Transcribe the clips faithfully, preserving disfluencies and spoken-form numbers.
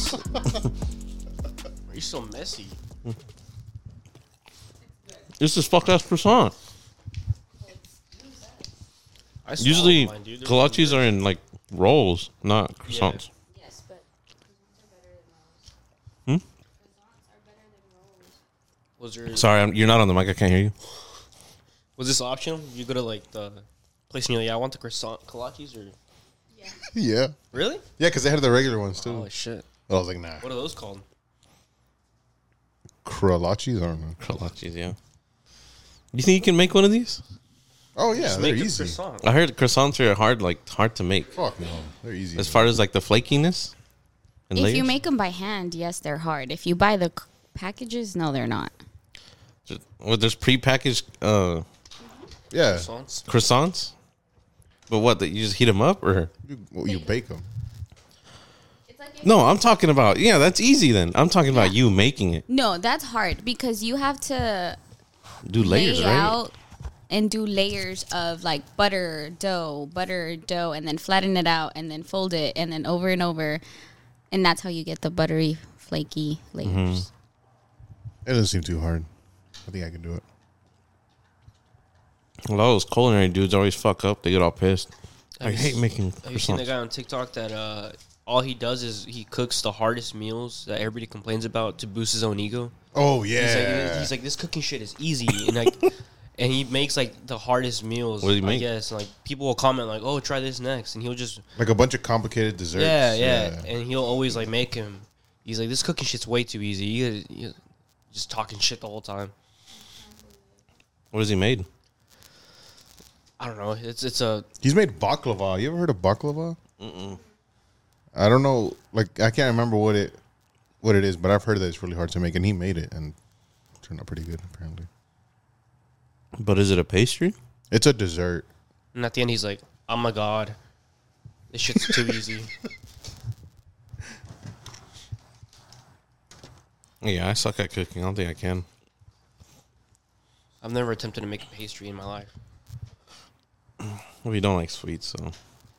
this. You're so messy. This is fuck ass croissant. I Usually, mine, dude. They're kolaches really are in like rolls, not croissants. Yes, but croissants are better than Hmm? rolls. Croissants are better than rolls. Was there? Sorry, I'm, you're not on the mic. I can't hear you. Was this optional? You go to like the place and you're like, yeah, I want the croissant kolaches or Yeah. Yeah. really? Yeah, because they had the regular ones too. Oh shit! I was like, nah. What are those called? Kralachis? I don't know. Kolaches, yeah. You think you can make one of these? Oh, yeah. Just they're make a easy. croissant. I heard croissants are hard, like hard to make. Fuck no. They're easy. As far as like the flakiness. And If layers. you make them by hand, yes, they're hard. If you buy the c- packages, no, they're not. Well, there's prepackaged uh, Yeah. Croissants. croissants. But what? That you just heat them up, or You, well, you bake them. no? I'm talking about yeah. That's easy then. I'm talking about you making it. No, that's hard because you have to Do layers, lay right? out and do layers of like butter dough, butter dough, and then flatten it out and then fold it and then over and over, and that's how you get the buttery, flaky layers. Mm-hmm. It doesn't seem too hard. I think I can do it. Well, those culinary dudes always fuck up. They get all pissed. I Have you hate s- making Have you seen the croissants. guy on TikTok that uh, all he does is he cooks the hardest meals that everybody complains about to boost his own ego? Oh, He's yeah. like, he's like, this cooking shit is easy, and like, and he makes like the hardest meals. What do you I make? guess like people will comment like, oh, try this next, and he'll just Like a bunch of complicated desserts. yeah, yeah, and he'll always like make him. He's like, this cooking shit's way too easy. You, you just talking shit the whole time. What has he made? I don't know. It's it's a He's made baklava. You ever heard of baklava? Mm-mm. I don't know. Like, I can't remember what it what it is, but I've heard that it's really hard to make, and he made it, and it turned out pretty good, apparently. But is it a pastry? It's a dessert. and at the end he's like, oh my god, this shit's too easy. Yeah, I suck at cooking. I don't think I can. I've never attempted to make a pastry in my life. Well, you don't like sweets, so.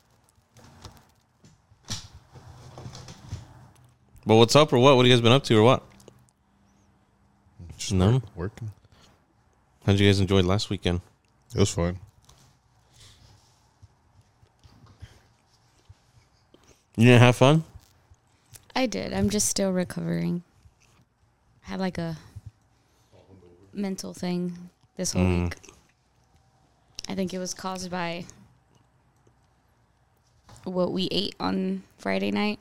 But what's up or what? What have you guys been up to or what? Just No. work- working. How'd you guys enjoy last weekend? It was fun. You didn't have fun? I did. I'm just still recovering. I had like a mental thing this whole Mm. week. I think it was caused by what we ate on Friday night.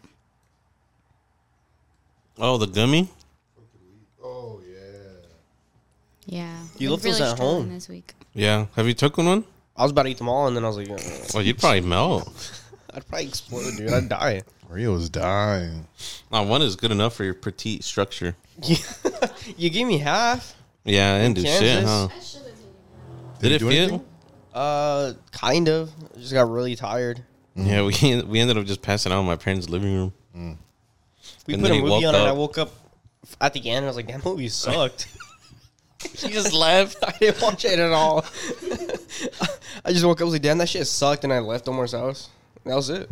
Oh, the gummy? Oh, yeah. Yeah. You Been left those at struggling home. this week. Yeah. Have you taken one? I was about to eat them all, and then I was like, yeah, Well, you'd probably melt. I'd probably explode, dude. I'd die. Maria was dying. No, one is good enough for your petite structure. You gave me half. Yeah, I didn't do shit, Kansas? huh? Did Did you it do feel? anything? Uh, kind of. I just got really tired. Yeah, we we ended up just passing out in my parents' living room. We And put then a he movie woke on, and I up. woke up at the end. And I was like, that movie sucked. He just left. I didn't watch it at all. I just woke up. I was like, damn, that shit sucked, and I left Omar's house. That was it.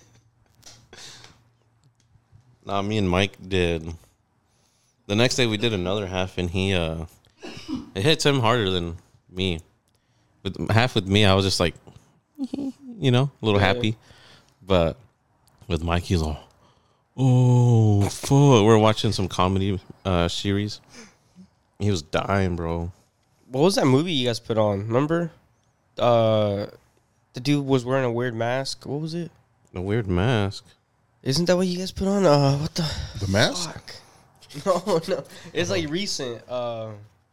Nah, me and Mike did. The next day we did another half, and he uh, it hits him harder than me. With half with me, I was just like, you know, a little Yeah. happy, but with Mike, he's all, oh fuck. We're watching some comedy uh series. He was dying, bro. What was that movie you guys put on? Remember? Uh, the dude was wearing a weird mask. What was it? A weird mask. Isn't that what you guys put on? Uh, what the? The mask? Fuck. No, no. It's like recent. Uh,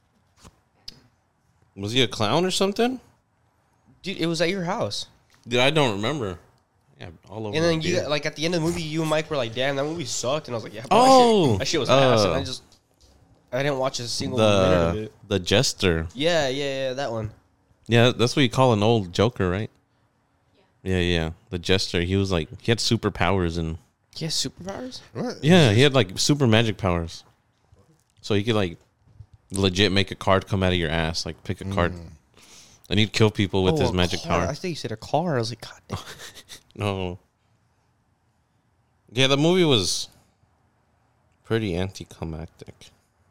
Was he a clown or something? dude, it was at your house. Dude, I don't remember. Yeah, all over. And then my you beard. got, like at the end of the movie, you and Mike were like, "Damn, that movie sucked." And I was like, "Yeah, but Oh, that, shit, that shit was ass." And uh, I just, I didn't watch a single minute of the it. the jester. Yeah, yeah, yeah, that one. Yeah, that's what you call an old Joker, right? Yeah, yeah. The jester. He was like he had superpowers and He has superpowers. What? yeah, he had like super magic powers. So he could like legit make a card come out of your ass, like pick a card, and he'd kill people with Oh, his a magic car. power. I think you said a car. I was like, God damn. No. Yeah, the movie was pretty anticlimactic.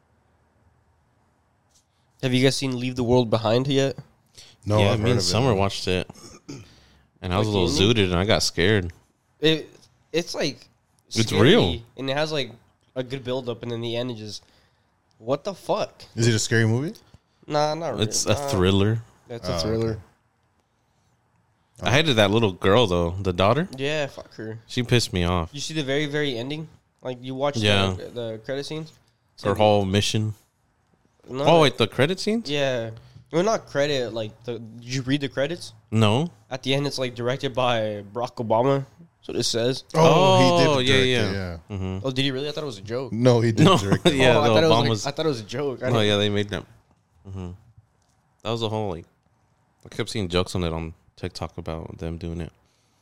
Have you guys seen Leave the World Behind yet? No, yeah, I've me heard and of it. Summer watched it, and I was Like a little the ending? zooted, and I got scared. It it's like It's scary, real. and it has like a good build up, and then the end is just what the fuck? Is it a scary movie? Nah, not really. It's a Nah, thriller. It's a Oh, thriller. I hated that little girl though, the daughter. Yeah, fuck her. She pissed me off. You see the very very ending? Like you watch Yeah. the, the credit scenes? Her whole mission. No, Oh wait, the credit scenes? Yeah. Well, not credit. Like, the, did you read the credits? No. At the end, it's like directed by Barack Obama. That's what it says. Oh, he did. yeah, direct yeah. it, yeah. Mm-hmm. Oh, did he really? I thought it was a joke. No, he did. No, direct it. yeah, oh, I the thought it was Obama's. like, I thought it was a joke. I Oh didn't- yeah, they made that. hmm That was a whole like. I kept seeing jokes on it on TikTok about them doing it.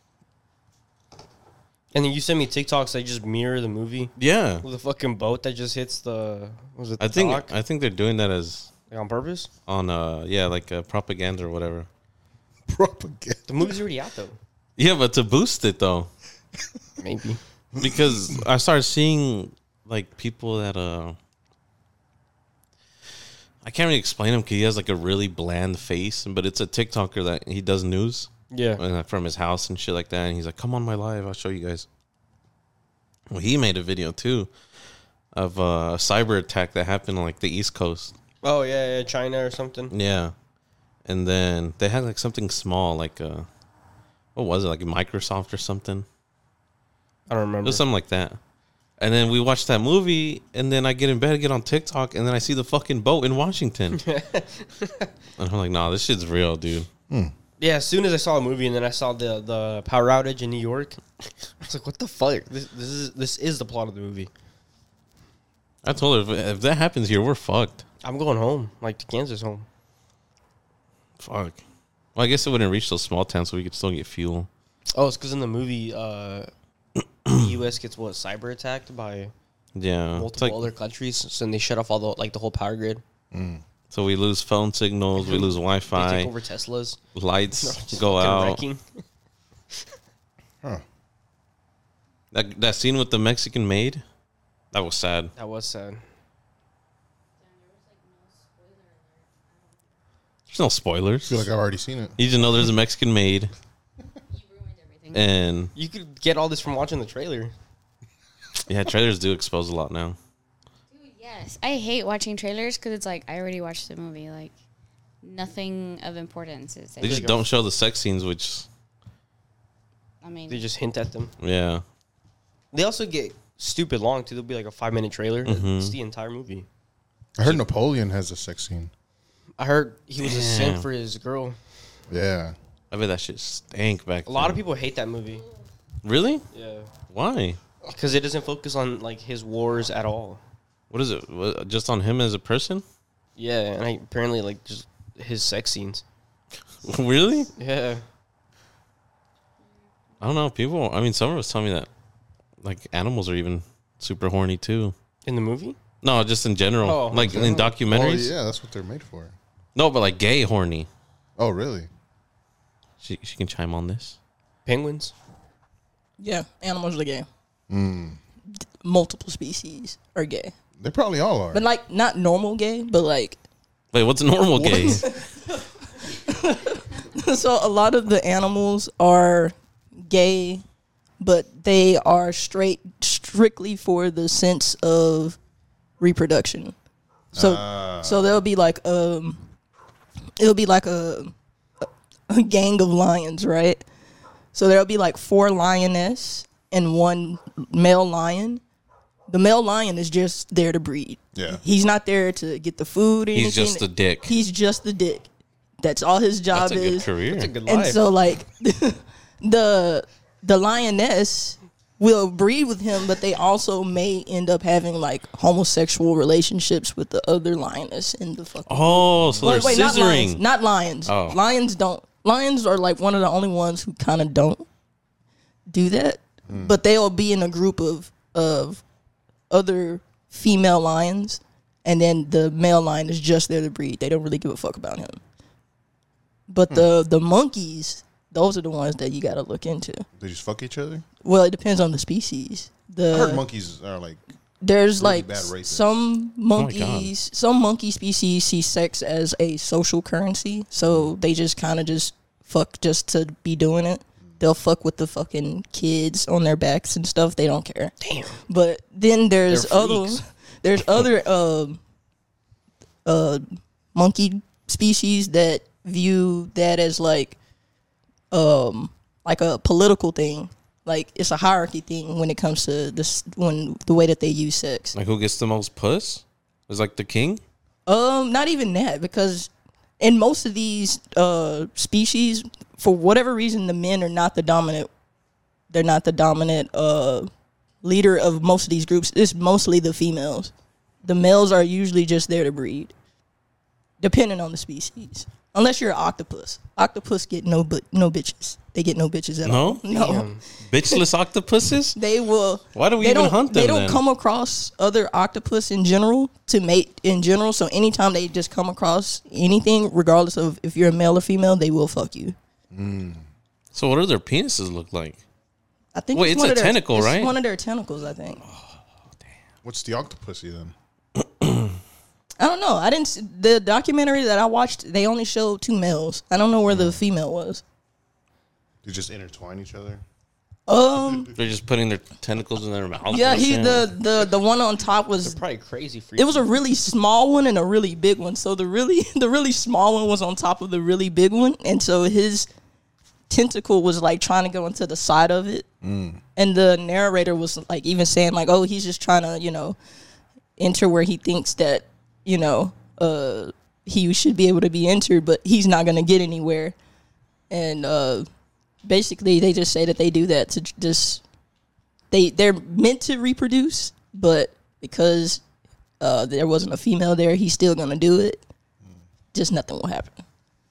And then you sent me TikToks that just mirror the movie Yeah, with a fucking boat that just hits the. Was it? The I think dock? I think they're doing that as Like on purpose. on uh yeah like uh, propaganda or whatever. Propaganda. The movie's already out though. Yeah, but to boost it though, Maybe. because I started seeing like people that uh. I can't really explain him because he has like a really bland face, but it's a TikToker that he does news. Yeah. uh, from his house and shit like that. And he's like, "Come on my live, I'll show you guys." Well, he made a video too of a cyber attack that happened on like the East Coast. Oh yeah, yeah, China or something. Yeah, and then they had like something small, like uh, what was it, like Microsoft or something? I don't It remember. was something like that. And then we watched that movie, and then I get in bed, get on TikTok, and then I see the fucking boat in Washington. And I'm like, "Nah, this shit's real, dude." Yeah, as soon as I saw a movie and then I saw the the power outage in New York, I was like, "What the fuck? This this is this is the plot of the movie." I told her if, if that happens here, we're fucked. I'm going home, like to Kansas home. Fuck. Well, I guess it wouldn't reach those small towns, so we could still get fuel. Oh, it's because in the movie, uh, the U S gets what cyber attacked by Yeah, it's multiple like, other countries, so then they shut off all the like the whole power grid. so we lose phone signals, we lose They Wi-Fi, take over Teslas. lights Just go fucking out. wrecking. Huh. That that scene with the Mexican maid, that was sad. That was sad. There's no I spoilers. feel like I've already seen it. You just know there's a Mexican maid, You ruined everything. and You could get all this from watching the trailer. yeah, trailers do expose a lot now. Dude, yes, I hate watching trailers because it's like I already watched the movie. Like nothing of importance is. They just don't show the sex scenes, which I mean, They just hint at them. yeah, They also get stupid long too. There'll be like a five minute trailer. Mm-hmm. It's the entire movie. I heard Napoleon has a sex scene. I heard he was a simp Damn. for his girl. Yeah. I bet that shit stank back. A lot of then. people hate that movie. Really? Yeah. Why? Because it doesn't focus on like his wars at all. What is it? What, just on him as a person? Yeah, and I, apparently like just his sex scenes. Really? Yeah. I don't know. People. I mean, Summer was telling me that like animals are even super horny too. In the movie? No, just in general. Oh, like in Oh, documentaries. yeah, that's what they're made for. No, but like gay horny. Oh, really? She she can chime on this. Penguins? Yeah, animals are gay. Mm. Multiple species are gay, They probably all are. but like not normal gay, but like Wait, what's normal gay? so a lot of the animals are gay, but they are straight strictly for the sense of reproduction. So Ah. so there'll be like um it'll be like a a gang of lions, right? So there'll be like four lioness and one male lion. The male lion is just there to breed. Yeah. He's not there to get the food or He's anything. just a dick. He's just the dick. That's all his job That's a good is. career. That's a good And life. so like the the lioness will breed with him, but they also may end up having like homosexual relationships with the other lioness in the fucking Oh, so they're wait, wait, not lions. scissoring. Not lions. Oh. Lions don't. Lions are like one of the only ones who kind of don't do that. But they'll be in a group of of other female lions, and then the male lion is just there to breed. They don't really give a fuck about him. But the the monkeys, those are the ones that you got to look into. They just fuck each other? Well, it depends on the species. The I heard monkeys are like there's Really like bad racist. some monkeys, some monkey species see sex as a social currency, so they just kind of just fuck just to be doing it. They'll fuck with the fucking kids on their backs and stuff. They don't care. Damn. But then there's They're other, freaks. there's other um, uh, monkey species that view that as like, um, like a political thing. Like it's a hierarchy thing when it comes to this, when the way that they use sex. Like who gets the most puss? Is like the king? Um, not even that, because in most of these uh species, for whatever reason, the men are not the dominant. They're not the dominant uh leader of most of these groups. It's mostly the females. The males are usually just there to breed, depending on the species. Unless you're an octopus, octopus get no but no bitches. They get no bitches at No? all. No, Damn. Bitchless octopuses? they will. Why do we they even don't, hunt They them don't then? come across other octopus in general to mate in general. So anytime they just come across anything, regardless of if you're a male or female, they will fuck you. So what do their penises look like? I think Wait, it's one a of their- tentacle, it's right? One of their tentacles, I think. What's the octopusy then? I don't know. I didn't. s- The documentary that I watched, they only showed two males. I don't know where the female was. They just intertwine each other. Um. They're just putting their tentacles in their mouth. Yeah. and He shit. the the the one on top They're was. probably crazy for It was a really small one and a really big one. So the really the really small one was on top of the really big one, and so his tentacle was like trying to go into the side of it. And the narrator was like even saying like, "Oh, he's just trying to, you know, enter where he thinks that, you know, uh, he should be able to be entered, but he's not gonna get anywhere." And uh, basically, they just say that they do that to j- just they they're meant to reproduce, but because uh, there wasn't a female there, he's still gonna do it. Just nothing will happen.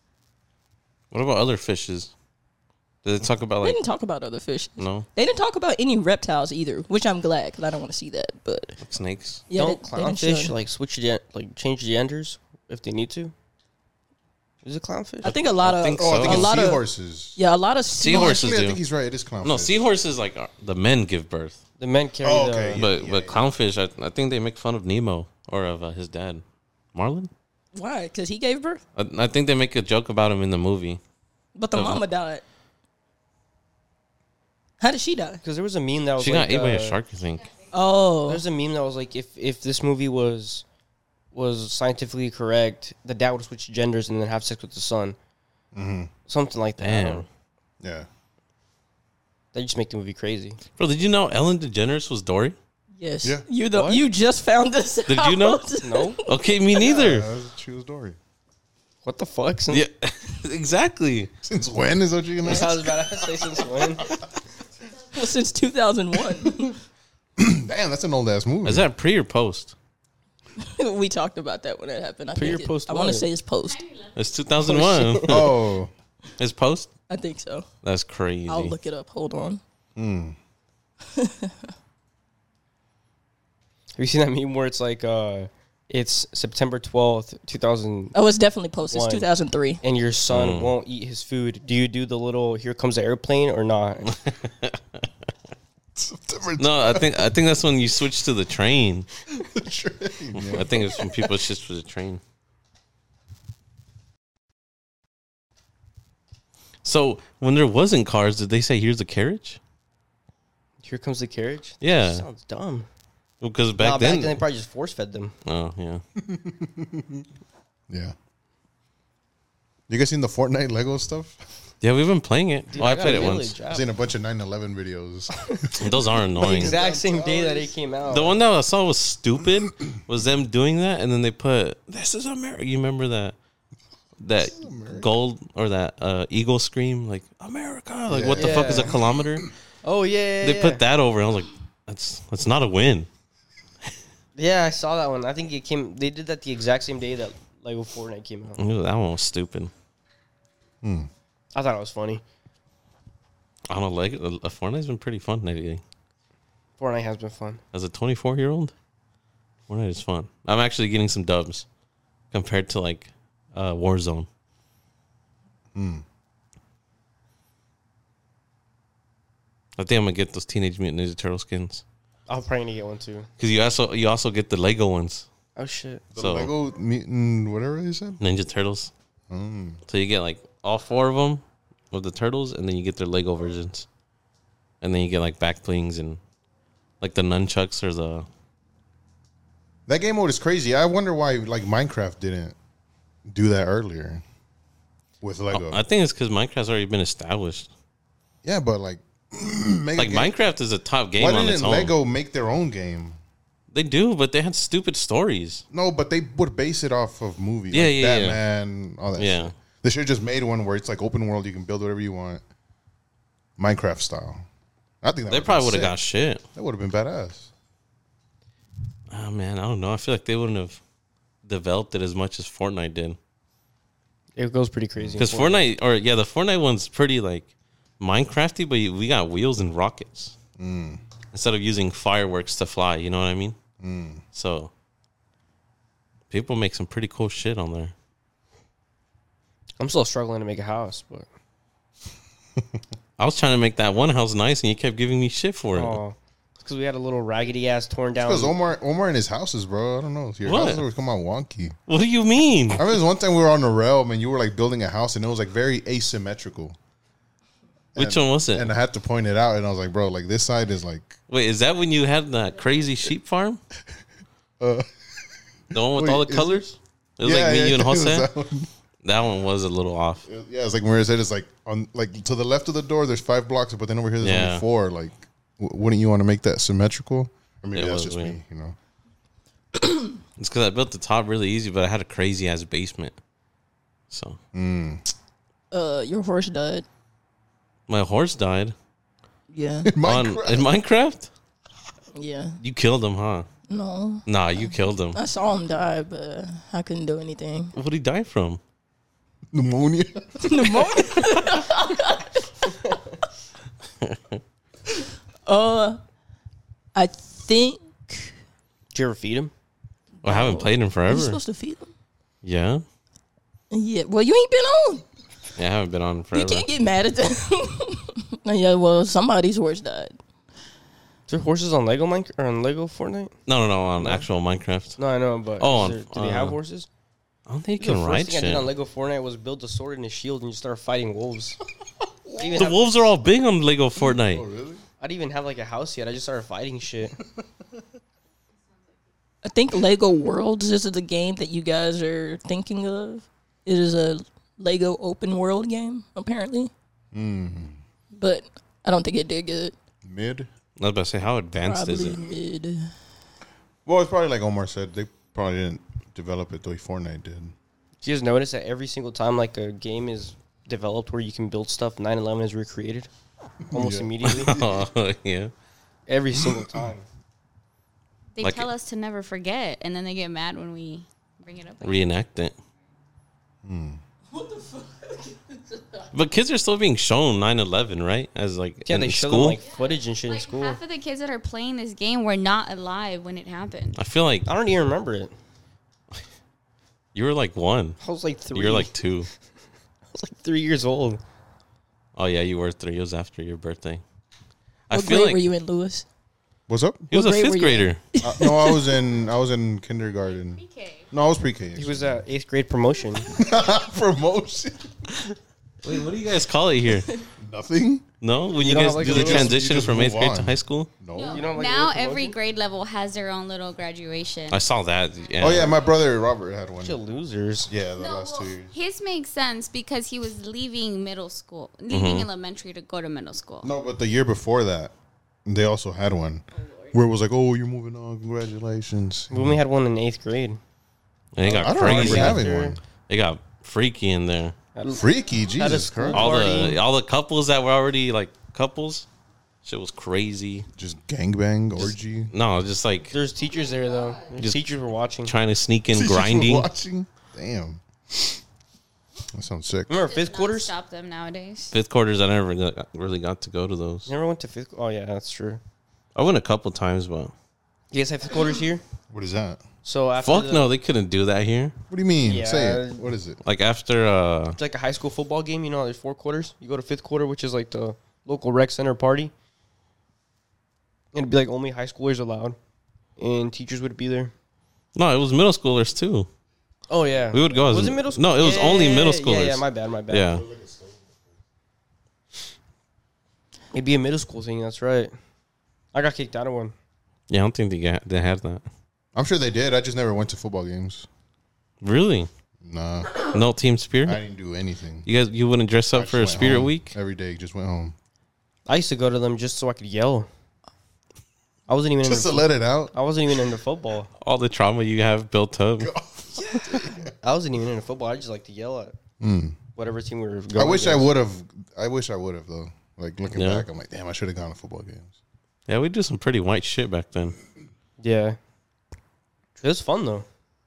What about other fishes? Did they talk about They like didn't talk about other fish. no They didn't talk about any reptiles either, which I'm glad because I don't want to see that. But like snakes? yeah, Don't they- they didn't show clownfish it. like switch gen- like change genders if they need to? Is it clownfish? I think a lot I of think Oh, I so. think a it's lot of seahorses. yeah, a lot of Sea- sea- Seahorses Actually, I do. think he's right. It is clownfish. No, seahorses like are, the men give birth, the men carry Oh, the. okay, yeah. but but clownfish, I, I think they make fun of Nemo or of uh, his dad, Marlin. Why? Because he gave birth, I, I think they make a joke about him in the movie. but the Uh-huh. mama died. How did she die? Because there was a meme that was She like, got ate by a uh, shark, I think. Oh, There's a meme that was like, if if this movie was was scientifically correct, the dad would switch genders and then have sex with the son. Something like that. I don't Damn, know. Yeah. That just make the movie crazy. bro, did you know Ellen DeGeneres was Dory? yes. Yeah. You the What? you just found this. Did you know? out. No? Okay, me neither. Yeah, she was Dory. What the fuck? Since, Yeah, exactly. Since when is what you're gonna I ask? was about to say since when? Well, since two thousand one. Damn, that's an old ass movie. Is that pre or post? We talked about that when it happened. I Pre think or it- post I want to what? say it's post. It's two thousand one. Oh, It's post. I think so. That's crazy. I'll look it up. Hold on. Have you seen that meme where it's like, uh, it's September twelfth, two thousand, Oh, it's definitely post. It's One. two thousand three. and your son won't eat his food? Do you do the little "here comes the airplane" or not? September No, I think I think that's when you switch to the train. train. I think it's when people switch to the train. So when there wasn't cars, did they say here's a carriage? Here comes the carriage. Yeah. Sounds dumb. Because Nah, back back then, then they probably just force fed them. oh yeah, Yeah. You guys seen the Fortnite Lego stuff? yeah, we've been playing it. Dude, oh, I, got played a it once. village. I've seen a bunch of nine eleven videos. Those are The annoying. exact same day that it came out. The one that I saw was stupid. Was them doing that, and then they put "This is America." You remember that? That gold or that uh, eagle scream, like America. Like what the fuck is a Yeah. kilometer? Oh yeah, They yeah, put that over, and I was like, "That's that's not a win." Yeah, I saw that one. I think it came. They did that the exact same day that Lego Fortnite came out. That one was stupid. I thought it was funny. I don't know, like a Fortnite's been pretty fun lately. Fortnite has been fun. As a twenty-four year old, Fortnite is fun. I'm actually getting some dubs compared to like uh, Warzone. I think I'm gonna get those Teenage Mutant Ninja Turtle skins. I'm probably gonna get one too. Because you also you also get the Lego ones, Oh shit! The So- Lego mutant, whatever they said. Ninja Turtles. Mm. So you get like all four of them with the turtles, and then you get their Lego versions, and then you get like back blings and like the nunchucks or the. That game mode is crazy. I wonder why like Minecraft didn't do that earlier with Lego. I think it's because Minecraft's already been established. yeah, but like, make a Like game- Minecraft is a top game Why on its didn't own. Lego make their own game? They do, but they had stupid stories. No, but they would base it off of movies. Yeah, like yeah, yeah. Batman, all that Yeah. shit. They should have just made one where it's like open world, you can build whatever you want. Minecraft style. I think that They would've probably been would have sick. got shit. That would have been badass. Oh man, I don't know. I feel like they wouldn't have developed it as much as Fortnite did. It goes pretty crazy. in Because Fortnite, or yeah, the Fortnite one's pretty like Minecrafty, but we got wheels and rockets instead of using fireworks to fly. You know what I mean? So people make some pretty cool shit on there. I'm still struggling to make a house, but I was trying to make that one house nice, and you kept giving me shit for it. oh, because we had a little raggedy ass torn down. Because Omar, Omar and his houses, bro. I don't know. Your What? houses always come out wonky. What do you mean? I remember this one time we were on the realm and you were like building a house and it was like very asymmetrical. Which And- one was it? And I had to point it out and I was like, bro, like this side is like Wait, is that when you had that crazy sheep farm? Uh, The one with wait, all the is colors? It was like me, you, and it was Jose. that one. That one was a little off. Yeah, it's like where it said it's like on like to the left of the door. There's five blocks, but then over here there's Yeah. only four. Like, w- wouldn't you want to make that symmetrical? Or maybe It that's was just weird. me, you know. It's because I built the top really easy, but I had a crazy ass basement. So Uh, your horse died. my horse died Yeah. on Minecraft. in Minecraft. Yeah. You killed him, huh? No. Nah, you killed him. I saw him die, but I couldn't do anything. What did he die from? Pneumonia. Pneumonia. uh, I think Did you ever feed him? Well, I haven't played him you're forever. supposed to feed him. Yeah, Yeah. Well, you ain't been on. yeah, I haven't been on You forever. can't get mad at that. Yeah. Well, somebody's horse died. Is there horses on Lego Minecraft or on Lego Fortnite? No, no, no, on actual Minecraft. No, I know, but Oh, is on- there- do they have uh, horses? I don't think The you can first ride thing I did on shit. Lego Fortnite was build a sword and a shield and you start fighting wolves. I didn't even The have- wolves are all big on Lego Fortnite. Really? I didn't even have like a house yet. I just started fighting shit. I think Lego Worlds is the game that you guys are thinking of. It is a Lego open world game, apparently. But I don't think it did good. Mid. I was about to say, how advanced is Probably it? mid. Well, it's probably like Omar said. They probably didn't develop it the way Fortnite did. Do you guys notice that every single time like a game is developed where you can build stuff, nine eleven is recreated almost Yeah. immediately? Oh, yeah. Every single time. They Like tell it- us to never forget, and then they get mad when we bring it up. again. Reenact it. But kids are still being shown nine eleven, right? As like Yeah, in they show school. them like footage and shit in Like school. half of the kids that are playing this game were not alive when it happened. I feel like I don't even remember it. you were like one. I was like three. You're like two. I was like three years old. Oh yeah, you were three. It was after your birthday. I What feel grade like were you in, Lewis? What's up? he was what a grade were fifth you grader. Uh, no, I was in. I was in kindergarten. No, I was pre-K. He was at eighth grade promotion. promotion. Wait, what do you guys call it here? Nothing. No, when you, don't guys have, like, do a the little- transition you just from move eighth grade to on. high school. No. You know, like, now little every promotion? grade level has their own little graduation. I saw that. Yeah. Oh yeah, my brother Robert had one. Bunch of losers. Yeah, the No, last well, two years. his makes sense because he was leaving middle school, leaving elementary to go to middle school. No, but the year before that, they also had one where it was like, "Oh, you're moving on. Congratulations." We only had one in eighth grade. And it got I don't remember crazy. having After- one. It got freaky in there. Freaky, At a Jesus school Christ! All Party. the all the couples that were already like couples, shit was crazy. Just gangbang orgy. No, just like There's teachers there though. Just- teachers were watching. trying to sneak in Teachers were grinding. Watching. Damn. That sounds sick. Remember Does fifth not quarters? Stop them nowadays. Fifth quarters, I never got, really got to go to those. Never went to fifth. Oh yeah, that's true. I went a couple times, but You guys have fifth quarters here? What is that? So after fuck the- no, they couldn't do that here. What do you mean? Yeah. Say it. What is it? Like after, uh, It's like a high school football game. You know, there's four quarters. You go to fifth quarter, which is like the local rec center party. It'd be like only high schoolers allowed, and teachers would be there. No, it was middle schoolers too. Oh yeah, We would go as Was it middle school? No, it was Yeah, only middle Yeah, schoolers. yeah, my bad, my bad. Yeah. It'd be a middle school thing. That's right. I got kicked out of one. Yeah, I don't think they got they had that. I'm sure they did. I just never went to football games. Really? Nah, No team spirit? I didn't do anything. You guys, you wouldn't dress I up just for a went spirit home week? every day. Just went home I used to go to them just so I could yell. I wasn't even just to into, let it out. I wasn't even into football. All the trauma you have built up. I wasn't even into football. I just like to yell at Mm. whatever team we were I going. wish I against. would have. I wish I would have though. Like looking Yeah. back, I'm like, damn, I should have gone to football games. Yeah, we did some pretty white shit back then. Yeah, it was fun though.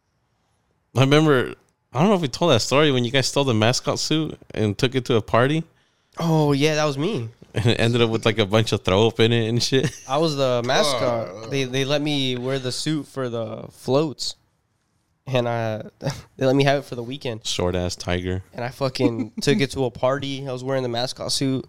I remember, I don't know if we told that story when you guys stole the mascot suit and took it to a party Oh yeah, that was me. and it ended up with like a bunch of throw up in it and shit. I was the mascot. They they let me wear the suit for the floats, and I they let me have it for the weekend. Short ass tiger. And I fucking took it to a party. I was wearing the mascot suit.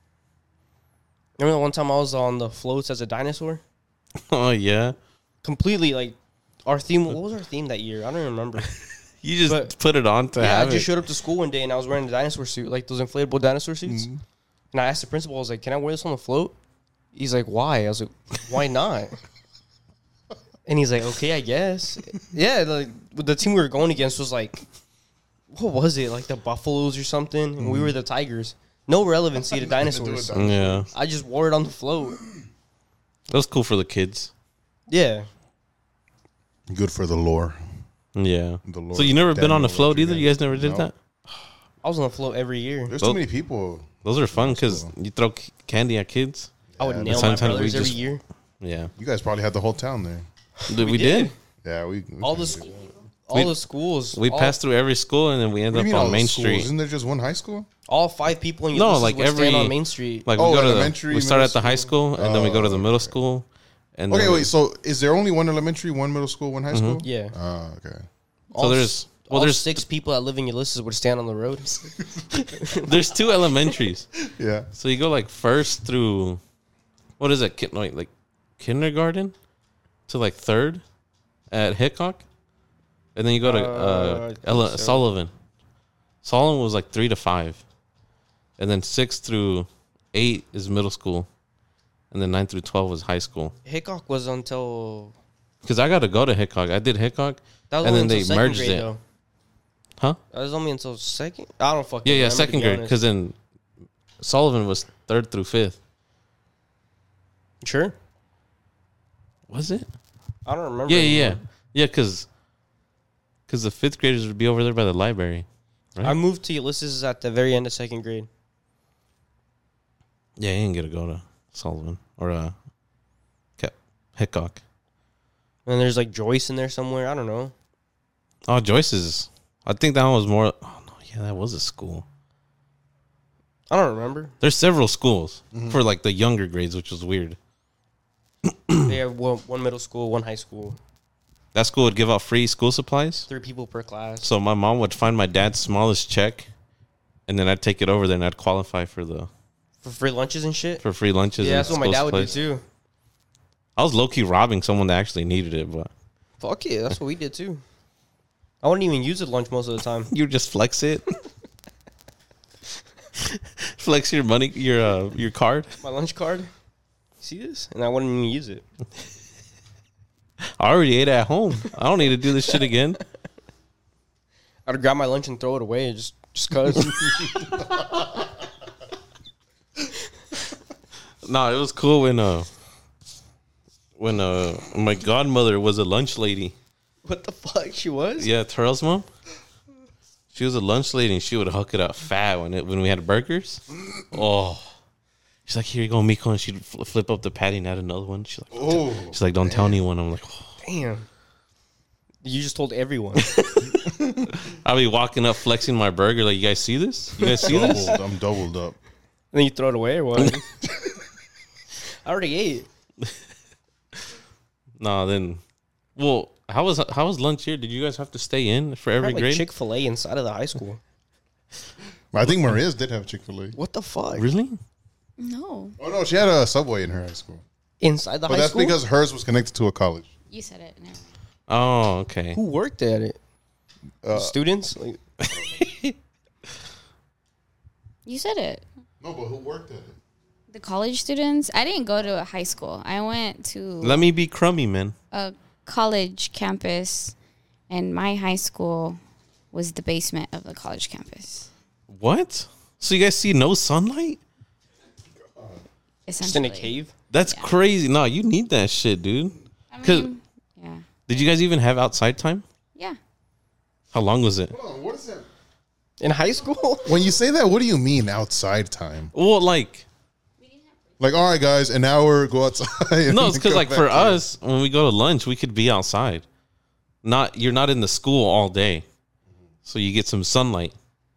Remember the one time I was on the floats as a dinosaur? Oh, yeah. Completely like our theme. What was our theme that year? I don't even remember. You just But- put it on to Yeah, I have just it. showed up to school one day and I was wearing a dinosaur suit, like those inflatable dinosaur suits. Mm-hmm. And I asked the principal, I was like, "Can I wear this on the float?" He's like, "Why?" I was like, "Why not?" And he's like, "Okay, I guess." Yeah, like the team we were going against was like, what was it? Like the Buffaloes or something, and Mm-hmm. we were the Tigers. No relevancy to dinosaurs. Yeah. I just wore it on the float. That was cool for the kids. Yeah, Good for the lore. Yeah. The lore So you never of been on a Daniel float either? Rodriguez. You guys never did No. that? I was on the float every year. There's Well- too many people. Those are fun because you throw c- candy at kids. I would Yeah, nail my sometimes we brothers every just- year. Yeah. You guys probably had the whole town there. Did we, did. Yeah, we. we All kinda the did. sc- all We- the schools. We all, passed through every school and then we What end do you up mean all on the Main schools? Street. Isn't there just one high school? all five people in No, Ulysses like would stand every- on Main Street. Like Oh, we go to the, elementary, we start middle at the high school? school and then we go to Oh, the middle okay. school. And Okay, then, wait. So is there only one elementary, one middle school, one high school? Yeah. Ah, okay. All there's- s- well, all there's- six people that live in Ulysses would stand on the road. There's two elementaries. Yeah. So you go like first through, what is it? Kin- Like, like kindergarten to like third at Hickok. And then you go to Uh, I uh, think Ella, so. Sullivan. Sullivan was like three to five. And then six through eight is middle school. And then nine through twelve was high school. Hickok was until Because I got to go to Hickok. I did Hickok. that was And only then they until second merged grade, it. Though. Huh? That was only until second. I don't fucking. Yeah, yeah, remember, to second be grade. honest. Because then Sullivan was third through fifth. Sure. Was it? I don't remember. Yeah, yeah, anymore. yeah. Because because the fifth graders would be over there by the library. Right? I moved to Ulysses at the very end of second grade. Yeah, you didn't get to go to Sullivan or uh, Ke- Hickok. And there's like Joyce in there somewhere. I don't know. Oh, Joyce's. I think that one was more. Oh no, yeah, that was a school. I don't remember. There's several schools for like the younger grades, which was weird. They have one, one middle school, one high school, That school would give out free school supplies. three people per class. So my mom would find my dad's smallest check, and then I'd take it over there and I'd qualify for the For free lunches and shit. for free lunches. Yeah, and that's what my school dad would do supplies. too. I was low key robbing someone that actually needed it, but Fuck yeah, that's what we did too. I wouldn't even use it lunch most of the time. you just flex it. Flex your money, your uh, your card. My lunch card. See this? And I wouldn't even use it. I already ate at home. I don't need to do this shit again. I'd grab my lunch and throw it away just just cause. No, it was cool when uh when uh my godmother was a lunch lady. What the fuck? She was? Yeah, Terrell's mom. She was a lunch lady and she would hook it up fat when it when we had burgers. Oh, she's like, here you go, Miko, and she'd fl- flip up the patty and add another one. She's like, Oh, she's like, don't tell anyone. I'm like, oh. Damn. You just told everyone. I'll be walking up flexing my burger like, you guys see this? You guys see this? doubled. I'm doubled up. Then you throw it away or what? I already ate. No, then, well, how was how was lunch here? Did you guys have to stay in for every Had, like grade? Chick Fil A inside of the high school. I think Maria's did have Chick Fil A. What the fuck? Really? No. Oh no, she had a Subway in her high school. Inside the But high that's school? because hers was connected to a college. You said it. Never mind. Oh, okay. Who worked at it? Uh, Students? Like, You said it. No, but who worked at it? The college students. I didn't go to a high school. I went to Let me be crummy, man. a college campus, and my high school was the basement of the college campus. What? So you guys see no sunlight? just in Essentially. a cave? That's Yeah. crazy. No, you need that shit, dude. I 'Cause- mean, yeah. Did you guys even have outside time? Yeah. How long was it? Hold on, what is that? In high school? When you say that, what do you mean outside time? Well, like, Like, all right, guys, an hour, go outside. and no, it's then because come like back for in. us, when we go to lunch, we could be outside. Not you're not in the school all day, so you get some sunlight.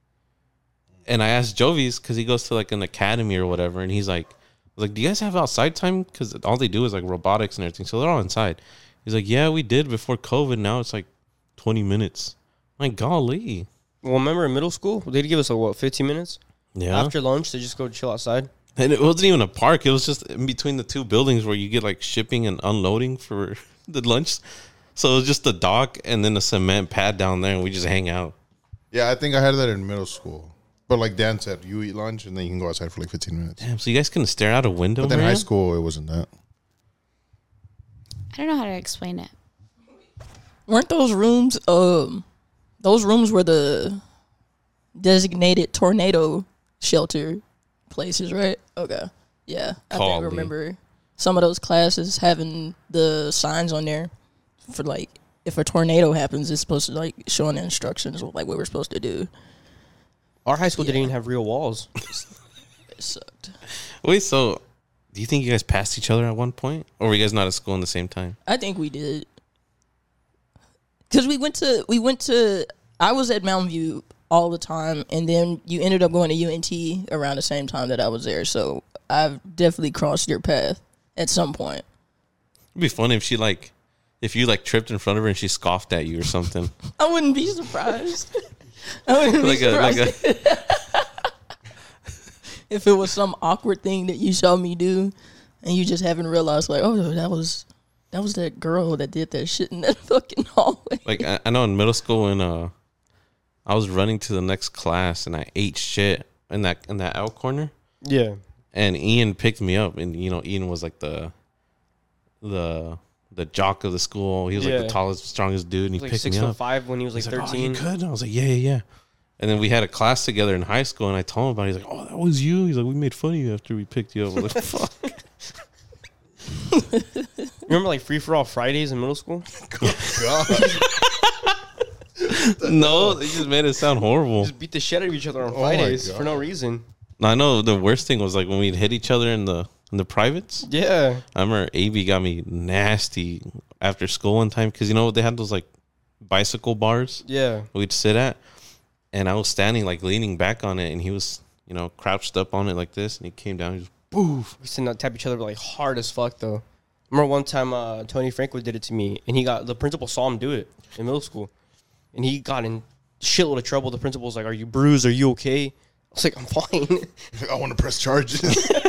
And I asked Jovi's because he goes to like an academy or whatever, and he's like, I was like, do you guys have outside time? Because all they do is like robotics and everything, so they're all inside. He's like, yeah, we did before COVID. Now it's like twenty minutes. I'm like, golly, Well, remember in middle school? They'd give us, like, what, fifteen minutes? yeah. After lunch, they just go chill outside. And it wasn't even a park. It was just in between the two buildings where you get like shipping and unloading for the lunch. So it was just the dock and then a cement pad down there, and we just hang out. Yeah, I think I had that in middle school. But like Dan said, you eat lunch and then you can go outside for like fifteen minutes. Damn, so you guys couldn't stare out a window? But then man? high school, it wasn't that. I don't know how to explain it. Weren't those rooms um those rooms were the designated tornado shelter places, right? Okay. Yeah. I think I Golly. remember some of those classes having the signs on there for like if a tornado happens, it's supposed to like showing the instructions of like what we're supposed to do. Our high school didn't even have real walls. It sucked. Wait, so do you think you guys passed each other at one point? Or were you guys not at school in the same time? I think we did. Cause we went to we went to I was at Mountain View all the time, and then you ended up going to U N T around the same time that I was there. So I've definitely crossed your path at some point. It'd be funny if she like, if you like tripped in front of her and she scoffed at you or something. I wouldn't be surprised. I wouldn't like be a like surprised a. if it was some awkward thing that you saw me do, and you just haven't realized, like, oh, that was that was that girl that did that shit in that fucking hallway. Like I, I know in middle school when uh, I was running to the next class and I ate shit in that in that out corner. Yeah. And Ian picked me up, and you know Ian was like the the the jock of the school. He was like Yeah. the tallest, strongest dude, and he He was like picked six me foot up. five when he was like He's like, "Oh, you thirteen. good?" And I was like, "Yeah, yeah, yeah." And then we had a class together in high school, and I told him about it. He's like, "Oh, that was you." He's like, "We made fun of you after we picked you up." I was like, "Fuck." Remember like free for all Fridays in middle school? No, they just made it sound horrible. Just beat the shit out of each other on Oh my Fridays God. for no reason. I know the worst thing was like when we'd hit each other in the in the privates. Yeah. I remember A B got me nasty after school one time because you know they had those like bicycle bars Yeah. we'd sit at, and I was standing like leaning back on it, and he was you know crouched up on it like this, and he came down, and just boof. We used to not tap each other like hard as fuck though. Remember one time uh, Tony Franco did it to me, and he got the principal saw him do it in middle school, and he got in shitload of trouble. The principal was like, "Are you bruised? Are you okay?" I was like, "I'm fine." I want to press charges.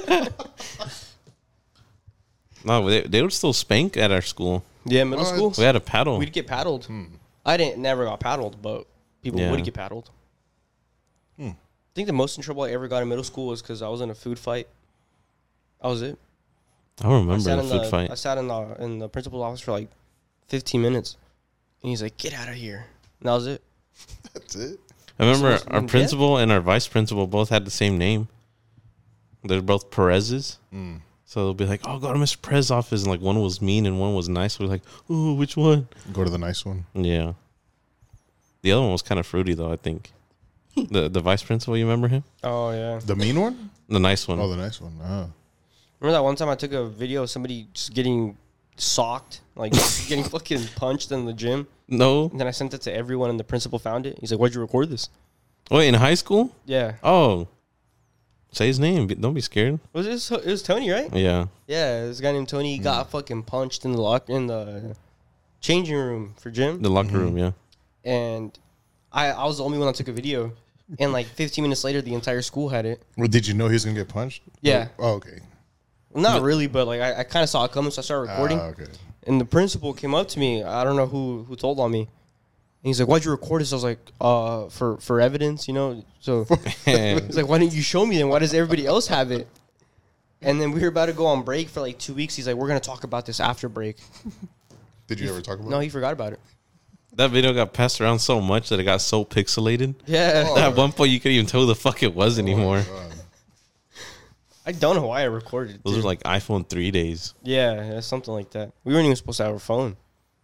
No, they, they would still spank at our school. Yeah, middle What? school. We had a paddle. We'd get paddled. I didn't never got paddled, but people Yeah. would get paddled. I think the most in trouble I ever got in middle school was because I was in a food fight. That was it. I don't I remember sat the in food the fight. I sat in the in the principal's office for like fifteen minutes, and he's like, "Get out of here." And that was it. That's it. I remember supposed to our be principal and our vice principal both had the same name. They're both Perez's. So they'll be like, "Oh, go to Mister Perez's office," and like one was mean and one was nice. We're like, "Oh, which one?" Go to the nice one. Yeah. The other one was kind of fruity though. I think the the vice principal. You remember him? Oh yeah. The mean one? The nice one. Oh, the nice one. Ah. Remember that one time I took a video of somebody just getting socked, like getting fucking punched in the gym, No. and then I sent it to everyone, and the principal found it. He's like, "Why'd you record this?" Wait, in high school? Yeah. Oh, say his name. Be- Don't be scared. Was it? It was Tony, right? Yeah. Yeah, this guy named Tony. He got fucking punched in the lock in the changing room for gym, The locker room. Yeah. and I I was the only one that took a video. And like fifteen minutes later, the entire school had it. Well, did you know he was gonna get punched? Yeah. Oh, okay. Not really, but like I, I kind of saw it coming, so I started recording. Ah, okay. And the principal came up to me. I don't know who who told on me. And he's like, "Why'd you record this?" I was like, "Uh, for for evidence, you know." So he's like, "Why didn't you show me then? Why does everybody else have it?" And then we were about to go on break for like two weeks. He's like, "We're gonna talk about this after break." Did you ever talk about No, it? he forgot about it. That video got passed around so much that it got so pixelated. Yeah, Oh. At one point, you couldn't even tell who the fuck it was anymore. Oh, God. I don't know why I recorded it. Those dude. are like iPhone three days. Yeah, yeah, something like that. We weren't even supposed to have our phone.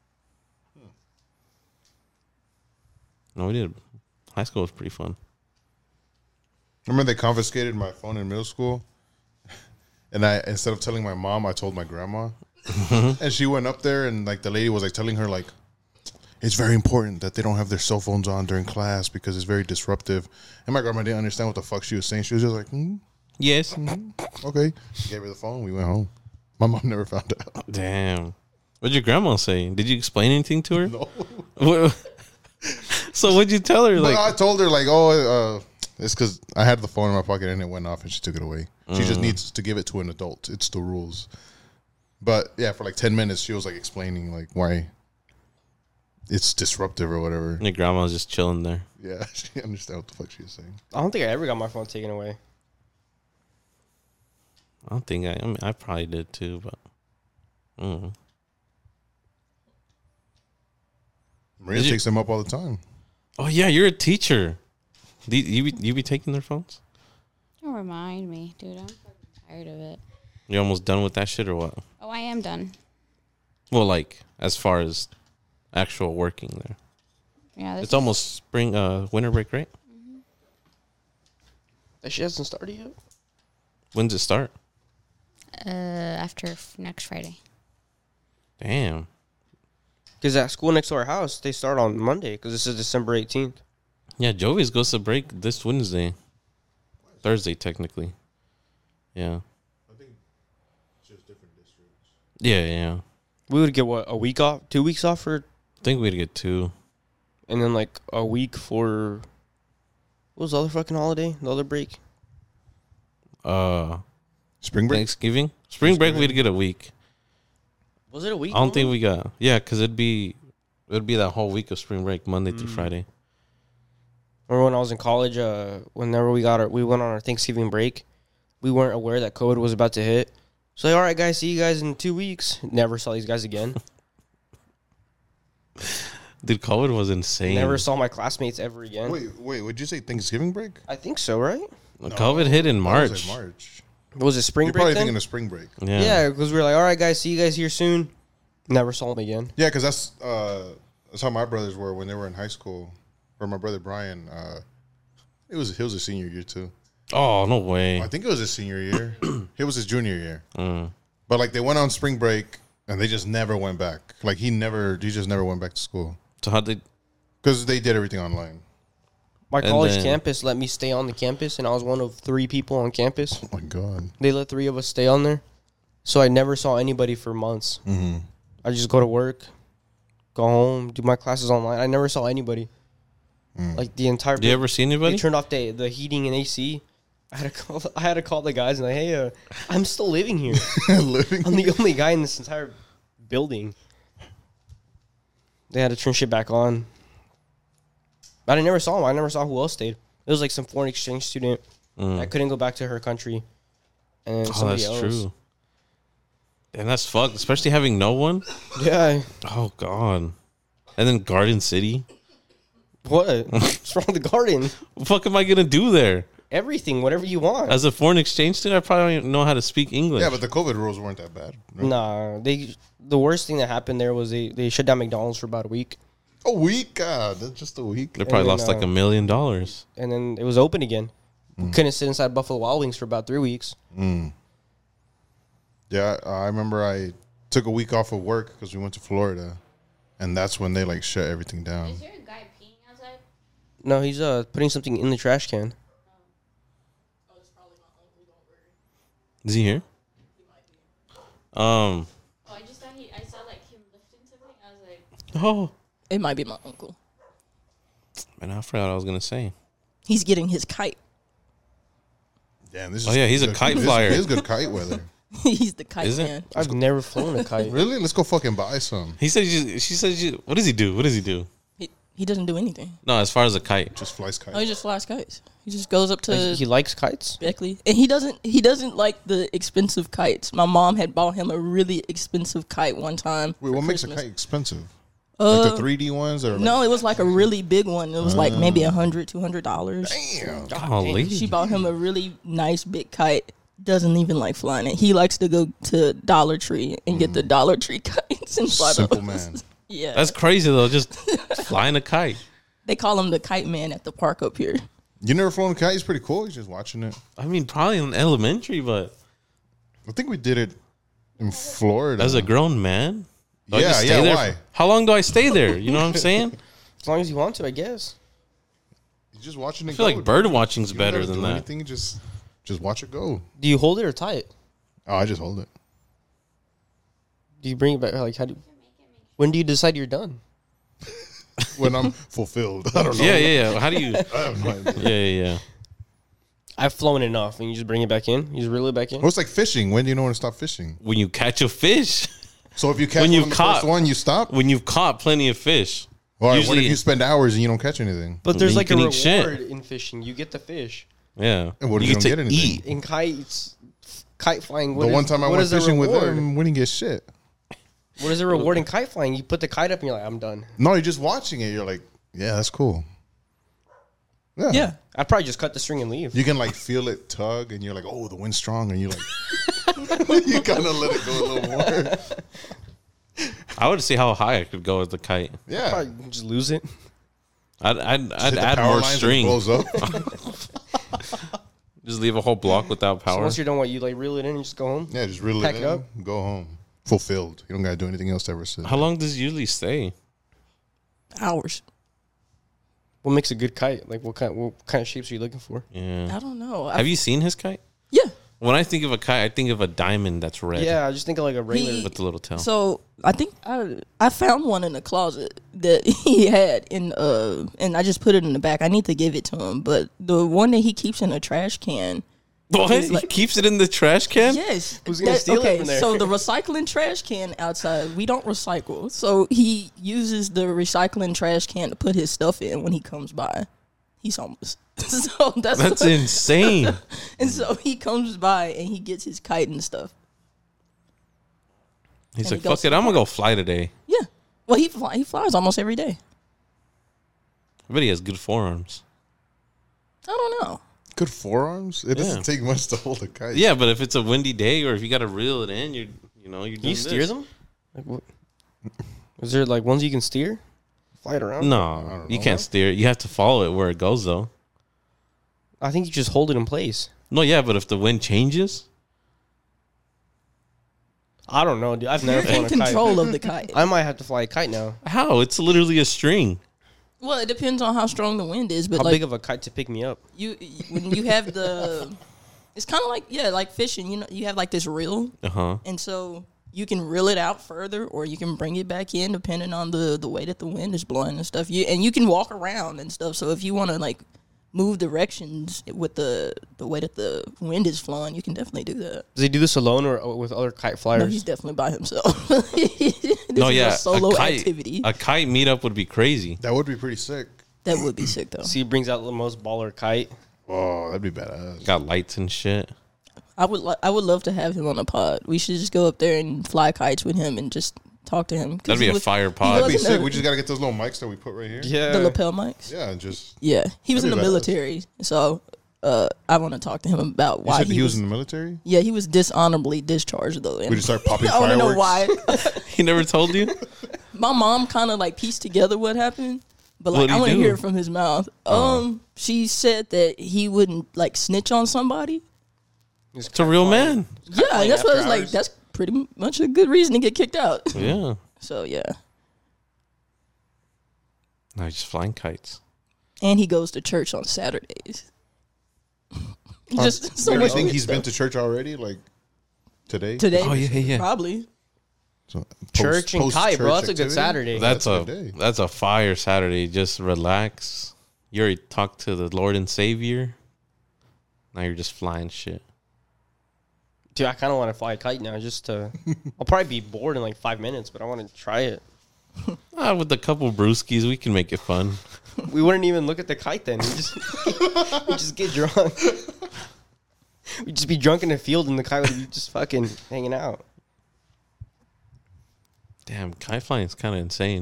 No, we did. High school was pretty fun. Remember they confiscated my phone in middle school, and I instead of telling my mom, I told my grandma, and she went up there and like the lady was like telling her like, it's very important that they don't have their cell phones on during class because it's very disruptive. And my grandma didn't understand what the fuck she was saying. She was just like, hmm, Yes. okay. She gave her the phone. We went home. My mom never found out. Damn. What'd your grandma say? Did you explain anything to her? No. What- so what'd you tell her? But Like, I told her like, oh, uh, it's because I had the phone in my pocket and it went off and she took it away. She just needs to give it to an adult. It's the rules. But yeah, for like ten minutes, she was like explaining like why it's disruptive or whatever. your grandma was just chilling there. Yeah, she understand what the fuck she was saying. I don't think I ever got my phone taken away. I don't think I. I mean, I probably did too, but. Mm. Maria Did you- takes them up all the time. Oh yeah, you're a teacher. Do you, you be you be taking their phones? Don't remind me, dude. I'm fucking tired of it. You're almost done with that shit or what? Oh, I am done. Well, like as far as actual working there, Yeah, this it's almost spring, uh, winter break, right? That shit hasn't started yet. When's it start? uh after f- next Friday. Damn. Because at school next to our house, they start on Monday because this is December eighteenth. Yeah, Jovi's goes to break this Wednesday, Thursday technically. Yeah. I think it's just different districts. Yeah, yeah. We would get, what, a week off? Two weeks off for, I think we'd get two. and then like a week for, what was the other fucking holiday? The other break? Uh, Spring break? Thanksgiving, spring break, we'd get a week. Was it a week? I don't think we got. Yeah, because it'd be it'd be that whole week of spring break, Monday through Friday. Remember when I was in college, uh, whenever we got our, we went on our Thanksgiving break, we weren't aware that COVID was about to hit. So like, all right, guys, see you guys in two weeks. Never saw these guys again. Dude, COVID was insane. Never saw my classmates ever again. Wait, wait, would you say Thanksgiving break? I think so, right? COVID hit in That was March. in March. Was it spring You're break probably then? thinking of spring break. Yeah. Yeah, because we were like, all right, guys, see you guys here soon. Never saw them again. Yeah, because that's uh, that's how my brothers were when they were in high school. Or my brother Brian, uh, it was he was a senior year too. Oh no way. I think it was his senior year. It was his junior year. Mm. But like they went on spring break and they just never went back. Like he never, he just never went back to school So how did? because they did everything online. My And college then- campus let me stay on the campus, and I was one of three people on campus. Oh my god. They let three of us stay on there. So I never saw anybody for months. Mm-hmm. I just go to work, go home, do my classes online. I never saw anybody. Like the entire. Do you ever see They anybody? turned off the the heating and A C. I had to call. I had to call the guys and like, hey, uh, I'm still living here. Living. I'm the only guy in this entire building. They had to turn shit back on. But I never saw him. I never saw who else stayed. It was like some foreign exchange student Mm. that couldn't go back to her country. And then Oh, somebody that's else. true. And that's fucked, especially having no one. Yeah. Oh god. And then Garden City. What? What's wrong with the garden? What the fuck am I gonna do there? Everything, whatever you want. As a foreign exchange student, I probably don't even know how to speak English. Yeah, but the COVID rules weren't that bad. right? Nah, they. The worst thing that happened there was they, they shut down McDonald's for about a week, A week, God, that's just a week. they probably and then, lost like uh, a million dollars. and then it was open again. We couldn't sit inside Buffalo Wild Wings for about three weeks. Mm. Yeah, I remember I took a week off of work because we went to Florida, and that's when they like shut everything down. there a guy peeing outside? No, he's uh putting something in the trash can. Is he here? Um. Oh, I just thought he. I saw like him lifting something. I was like, Oh. It might be my uncle. Man, I forgot what I was gonna say. He's getting his kite. Damn, this is Oh, yeah, he's a good- kite this flyer. is good kite weather. He's the kite Is it? man. I've never flown a kite. Really? Let's go fucking buy some. He said, he just, she said, she, what does he do? What does he do? He, he doesn't do anything. No, as far as a kite. Just flies kite. Oh, he just flies kites. He just goes up to Like, he likes kites. Beckley, and he doesn't. He doesn't like the expensive kites. My mom had bought him a really expensive kite one time. Wait, for what makes a Christmas. kite expensive? Uh, like the three D ones or like, no, it was like a really big one. It was like maybe a hundred, two hundred dollars. Damn. Golly. She bought him a really nice big kite. Doesn't even like flying it. He likes to go to Dollar Tree and get the Dollar Tree kites and fly Simple those. man. Yeah, That's crazy though. Just flying a kite. they call him the kite man at the park up here. You never flown a kite? It's pretty cool. You're just watching it. I mean, probably in elementary, but I think we did it in Florida. as a grown man, do I Yeah, just stay yeah, there why? for- how long do I stay there? You know what I'm saying? As long as you want to, I guess. You're just watching it I feel go. like bird watching's You don't better gotta than do that. anything, just, just watch it go. Do you hold it or tie it? Oh, I just hold it. Do you bring it back? Like, how do? When do you decide you're done? When I'm fulfilled. I don't know. Yeah, yeah, yeah. How do you? I have no idea. Yeah, yeah, yeah. I've flown enough, and you just bring it back in. You just reel it back in. Well, it's like fishing. When do you know when to stop fishing? When you catch a fish, So if you catch When one you've on the caught- first one, you stop? when you've caught plenty of fish, Or what usually- if you spend hours and you don't catch anything? But there's You like a can reward eat shit. in fishing. You get the fish. yeah. And what if you get don't to get anything? eat. In kites, kite flying. What The is- one time I what went is the fishing with reward? them, we didn't get shit. What is the reward in kite flying? You put the kite up, and you're like, I'm done. No, you're just watching it. You're like, yeah, that's cool. Yeah. Yeah, I'd probably just cut the string and leave. You can like feel it tug, and you're like, oh, the wind's strong, and you like, you kind of let it go a little more. I would see how high I could go with the kite. Yeah. Probably just lose it. I'd I'd, I'd Hit the add power more lines and it string. blows up. Just leave a whole block without So power. once you're done, what you like reel it in and just go home. Yeah, just reel Pack it it in, up. go home. Fulfilled. You don't gotta do anything else ever since. How long does it usually stay? hours. What makes a good kite? Like what kind? What kind of shapes are you looking for? Yeah. I don't know. I, Have you seen his kite? yeah. When I think of a kite, I think of a diamond that's red. Yeah, I just think of like a regular. He- With the little tail. So I think I I found one in the closet that he had in uh and I just put it in the back. I need to give it to him, but the one that he keeps in a trash can. what? it's He like- keeps it in the trash can? Yes. Who's gonna That- steal it okay, from there? so the recycling trash can outside, we don't recycle. So he uses the recycling trash can to put his stuff in when he comes by. He's homeless. so that's That's insane. And so he comes by and he gets his kite and stuff. He's And like, he goes fuck it, I'm gonna go fly today. Yeah. Well, he fly, he flies almost every day. I bet he has good forearms. I don't know. Good forearms? It doesn't Yeah. take much to hold a kite. Yeah, but if it's a windy day or if you gotta reel it in, you're you know, you're Can doing you steer this. them? Like what? Is there like ones you can steer? Fly it around? No, don't you know. can't steer it. You have to follow it where it goes though. I think you just hold it in place. No, yeah, but if the wind changes, I don't know, dude. I've never You're flown in a kite. control of the kite. I might have to fly a kite now. how? It's literally a string. Well, it depends on how strong the wind is, but How like big of a kite to pick me up? you when you have the it's kind of like yeah, like fishing, you know, you have like this reel Uh huh. and so you can reel it out further or you can bring it back in depending on the the way that the wind is blowing and stuff. You and you can walk around and stuff. So if you want to like move directions with the the way that the wind is flowing, you can definitely do that. Does he do this alone or with other kite No, flyers? he's definitely by himself. this No, is yeah, a solo kite, activity. A kite meetup would be crazy. That would be pretty sick. That would be sick though. So he brings out the most baller kite. Oh, that'd be badass. Got lights and shit. I would li- I would love to have him on the pod. We should just go up there and fly kites with him and just talk to him. 'Cause That'd be he a was- fire he pod. That'd be wasn't sick. a- We just gotta get those little mics that we put right here. Yeah. the lapel mics. Yeah, and just. Yeah, he was in That'd the be badass. military, so uh, I want to talk to him about You why said he, he was. was in the military? Yeah, he was dishonorably discharged though. and We just start popping I want to know fireworks. why. He never told you? My mom kind of like pieced together what happened, but like What'd I he want to do? hear it from his mouth. Um, she said that he wouldn't like snitch on somebody. It's a real man. Yeah, flying that's what I was after like. hours. That's pretty much a good reason to get kicked out. Yeah. So yeah, No, he's just flying kites. and he goes to church on Saturdays. Just so Wait, you much think weird he's been stuff. to church already? Like today? today. Oh, yeah, yeah. Probably. So, post- Church and kite, bro. post-church That's a good activity? Saturday. That's, a a, good day. that's a fire Saturday. Just relax. You already talked to the Lord and Savior. Now you're just flying shit. Dude, I kind of want to fly a kite now. Just to, I'll probably be bored in like five minutes, but I want to try it. Ah, with a couple brewskis, we can make it fun. We wouldn't even look at the kite then. We just, we just get drunk. We'd just be drunk in the field, and the kite would be just fucking hanging out. Damn, kite flying is kind of insane.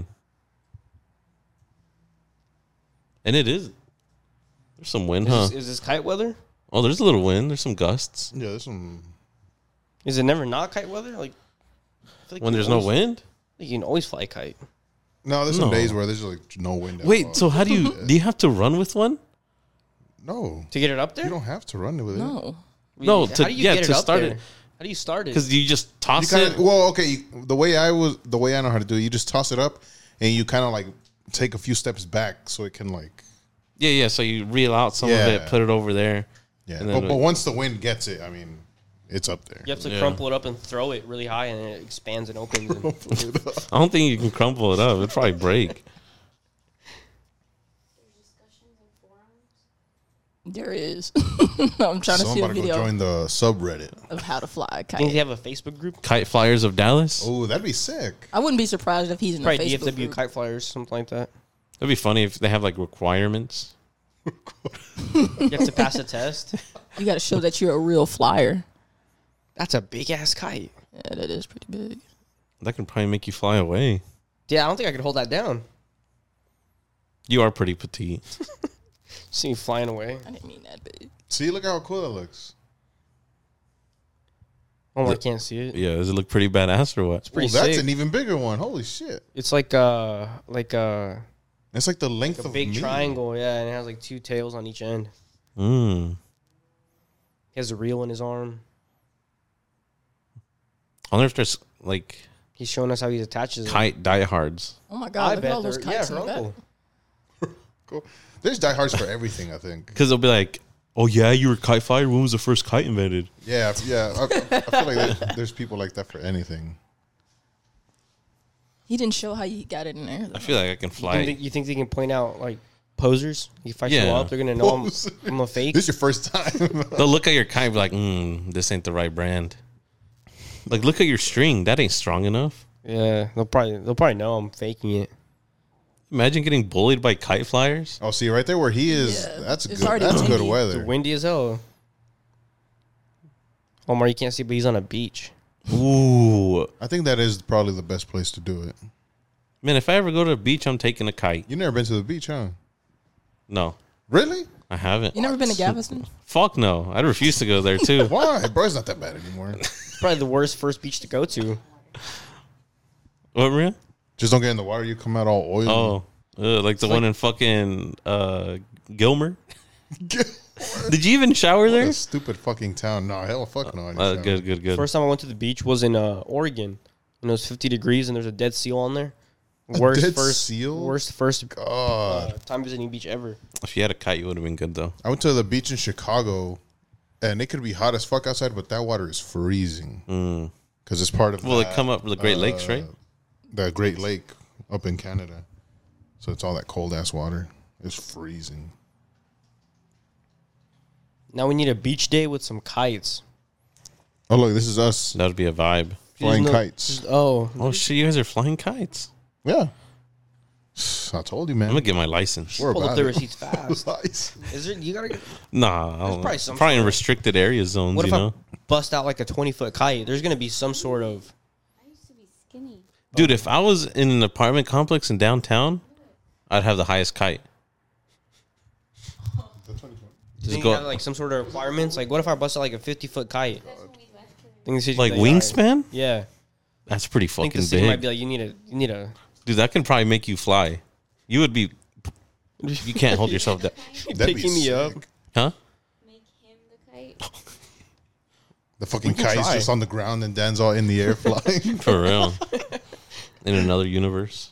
And it is. There's some wind, Is, huh? this, is this kite weather? Oh, there's a little wind. There's some gusts. Yeah, there's some. Is it never not kite weather? Like, I feel like When you there's can no always- wind? like you can always fly a kite. No, there's some No. days where there's like no wind. at all. Wait, so how do you do you have to run with one? No, To get it up there? you don't have to run with it. No. No, How to- do you yeah, get to it up start there? it. How do you start it? Because you just You toss kind it. of well, okay. You, the way I was, the way I know how to do it, you just toss it up and you kind of like take a few steps back so it can like. Yeah, yeah. So you reel out some of Yeah. it, put it over there. Yeah, And then but, but it- once the wind gets it, I mean, it's up there. You have to Yeah. crumple it up and throw it really high, and it expands and opens. And I don't think you can crumple it up. It'd probably break. There is. I'm trying to So I'm see a about to go video join the subreddit. of how to fly a I think they kite. have a Facebook group. Kite Flyers of Dallas. Oh, that'd be sick. I wouldn't be surprised if he's in a Probably Facebook D F W group. kite flyers, something like that. That'd be funny if they have like requirements. You have to pass a test. You got to show that you're a real flyer. That's a big ass kite. Yeah, that is pretty big. That can probably make you fly away. Yeah, I don't think I could hold that down. You are pretty petite. See me flying away. I didn't mean that big. See, look how cool that looks. Oh, I can't see it. Yeah, does it look pretty badass or what? Pretty oh, that's sick. an even bigger one. Holy shit! It's like uh like uh It's like the length like a of big me. triangle, yeah, and it has like two tails on each end. Mm. He has a reel in his arm. I wonder if there's like He's showing us how he attaches it. kite diehards. Oh my god! I Look at all bet those they're, yeah, kites her in the back. uncle. Cool. There's diehards for everything, I think. Because they'll be like, oh, yeah, you were a kite flyer? When was the first kite invented? Yeah, yeah. I, I feel like there- there's people like that for anything. He didn't show how he got it in there. I Though. feel like I can You fly. think, you think they can point out like posers? If I show Yeah. up, they're gonna know I'm, Poser. I'm a fake. This is your first time. They'll look at your kite and be like, mm, this ain't the right brand. Like, look at your string. That ain't strong enough. Yeah, they'll probably they'll probably know I'm faking it. Imagine getting bullied by kite flyers. Oh, see right there where he is. Yeah, that's it's good. already That's good windy. It's weather. windy as hell. Omar, you can't see, but he's on a beach. Ooh. I think that is probably the best place to do it. Man, if I ever go to the beach, I'm taking a kite. You never been to the beach, huh? No, Really? I haven't. You never been to Galveston? Fuck no. I'd refuse to go there, too. Why? Bro, it's not that bad anymore. It's probably the worst first beach to go to. What, Maria? Just don't get in the water. You come out all oily. Oh, uh, like the one in fucking uh, Gilmer. Did you even shower What there? a stupid fucking town. No, hell, fuck no. I didn't Uh, shower. good, good, good. First time I went to the beach was in uh, Oregon, and it was fifty degrees, and there's a dead seal on there. Worst dead first seal? worst first God. uh, time visiting beach ever. If you had a kite, you would have been good though. I went to the beach in Chicago, and it could be hot as fuck outside, but that water is freezing because it's part of. Well, that, it come up with the Great Lakes, right? The Great Lake up in Canada, so it's all that cold ass water. It's freezing. Now we need a beach day with some kites. Oh look, this is us That would be a vibe. flying There's no- kites. Oh, Oh shit, you guys are flying kites. Yeah, I told you, man. I'm gonna get my license. We're pull up about the it. receipts fast. Nice. Is there? You gotta. Get, Nah, I don't- probably some probably in sort of- restricted area zones. what You if know, I bust out like a twenty foot kite? There's gonna be some sort of. I used to be skinny. dude. If I was in an apartment complex in downtown, I'd have the highest kite. Do you Just think go you have like some sort of requirements? Like, what if I bust out like a fifty foot kite? Think the city like be alright. wingspan. Yeah, That's pretty I think the fucking city might big, be like, you need a, you need a. dude. That can probably make you fly. You would be. You can't hold yourself down, That'd be picking me up. sick. huh? Make him the kite. The fucking can kite's try. just on the ground and Dan's all in the air flying. For real. In another universe.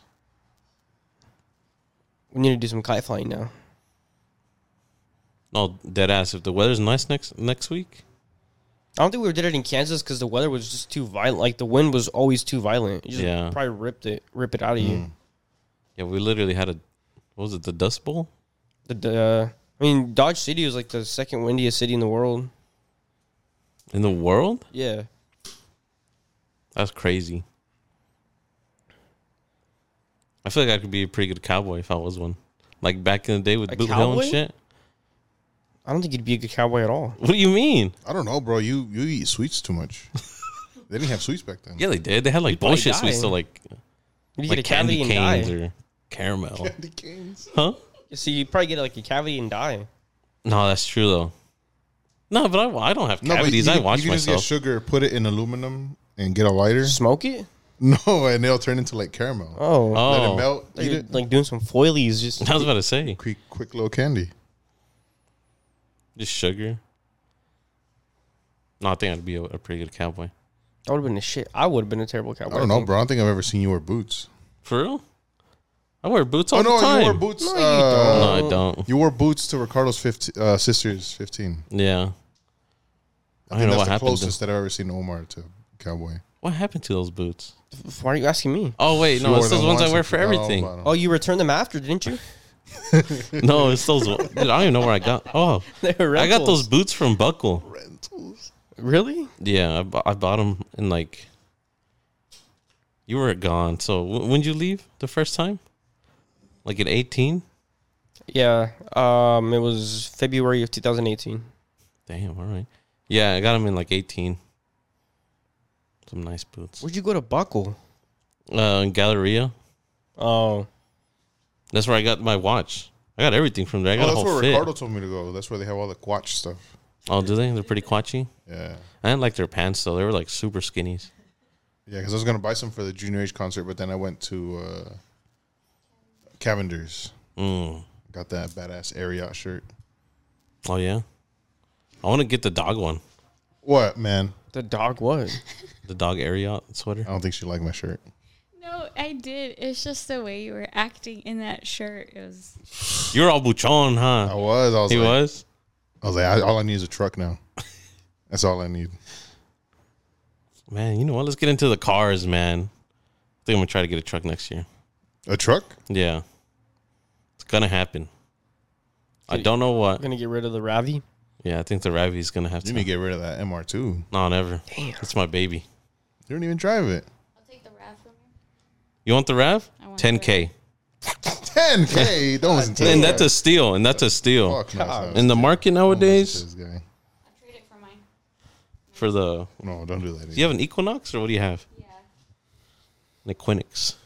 We need to do some kite flying now. No, dead ass. If the weather's nice next next week, I don't think we did it in Kansas because the weather was just too violent. Like the wind was always too violent. You just Yeah. probably ripped it, rip it out of you. yeah, we literally had a. What was it? The Dust Bowl. The, the uh, I mean, Dodge City was like the second windiest city in the world. In the world? Yeah. That's crazy. I feel like I could be a pretty good cowboy if I was one. Like back in the day with A Boot Hill cowboy? and shit. I don't think you'd be a good cowboy at all. What do you mean? I don't know, bro. You you eat sweets too much. They didn't have sweets back then. Yeah, they did. They had like probably bullshit die. sweets, so like You like get a cavity candy and canes die. or caramel. Candy canes. Huh? So you probably get like a cavity and die. No, that's true though. No, but I, I don't have No, but you, cavities. I can- watch you can just get myself. sugar, put it in aluminum, and get a lighter. Smoke it? No, and it'll turn into like caramel. Oh. Let it Oh, melt. Like, Eat you're, it. like doing some foilies. Just I was about to say Quick, quick little candy. just sugar. No, I think I'd be a, a pretty good cowboy. I would have been a shit. I would have been a terrible cowboy. I don't know, think. bro. I don't think I've ever seen you wear boots. For real? I wear boots all Oh no, the time. you wore boots. No, you uh, No, I don't. You wore boots to Ricardo's fifteen, uh, sister's fifteen. Yeah. I, I, don't think know that's what the happened. closest To, that I've ever seen Omar to cowboy. what happened to those boots? Why are you asking me? Oh wait, She no, wore it's those them ones I once wear and for forgot all everything. about 'em. Oh, you returned them after, didn't you? No, it's those. Dude, I don't even know where I got. Oh, They were I got those rentals. boots from Buckle. Rentals. Really? Yeah, I, bu- I bought them in like. You were gone. So w- when did you leave the first time? Like at eighteen? Yeah. Um, it was February of two thousand eighteen. Damn. All right. Yeah, I got them in like eighteen. Some nice boots. Where'd you go to Buckle? Uh, in Galleria. Oh, That's where I got my watch. I got everything from there. I Oh, got a that's whole where fit. Ricardo told me to go. That's where they have all the watch stuff. Oh, do they? They're pretty quatchy. Yeah. I didn't like their pants though. They were like super skinnies. Yeah, because I was going to buy some for the Junior Age concert, but then I went to uh, Cavender's. Mm. Got that badass Ariat shirt. Oh yeah. I want to get the dog one. What, man? the dog what? The dog Ariat I sweater. don't think she liked my shirt. No, I did. It's just the way you were acting in that shirt. It was. You're all buchon, I huh? was. I was He like, was. I was like, I, all I need is a truck now. That's all I need. Man, you know what? Let's get into the cars, man. I think I'm gonna try to get a truck next year. A truck? Yeah, it's gonna happen. I don't know what. I'm gonna get rid of the Ravi. Yeah, I think the Ravi's gonna have You to. need to get rid of that M R two. No, never. Damn. It's my baby. You don't even drive it. I'll take the Rav from you. You want the Rav? I want ten K. ten K. Don't listen to And that. that's a steal. And that's a steal. Fuck no, In the market Don't listen to nowadays, this guy. I'll trade it for mine. for the. No, don't do that. Do you have an Equinox or what do you have? Yeah. An Equinix.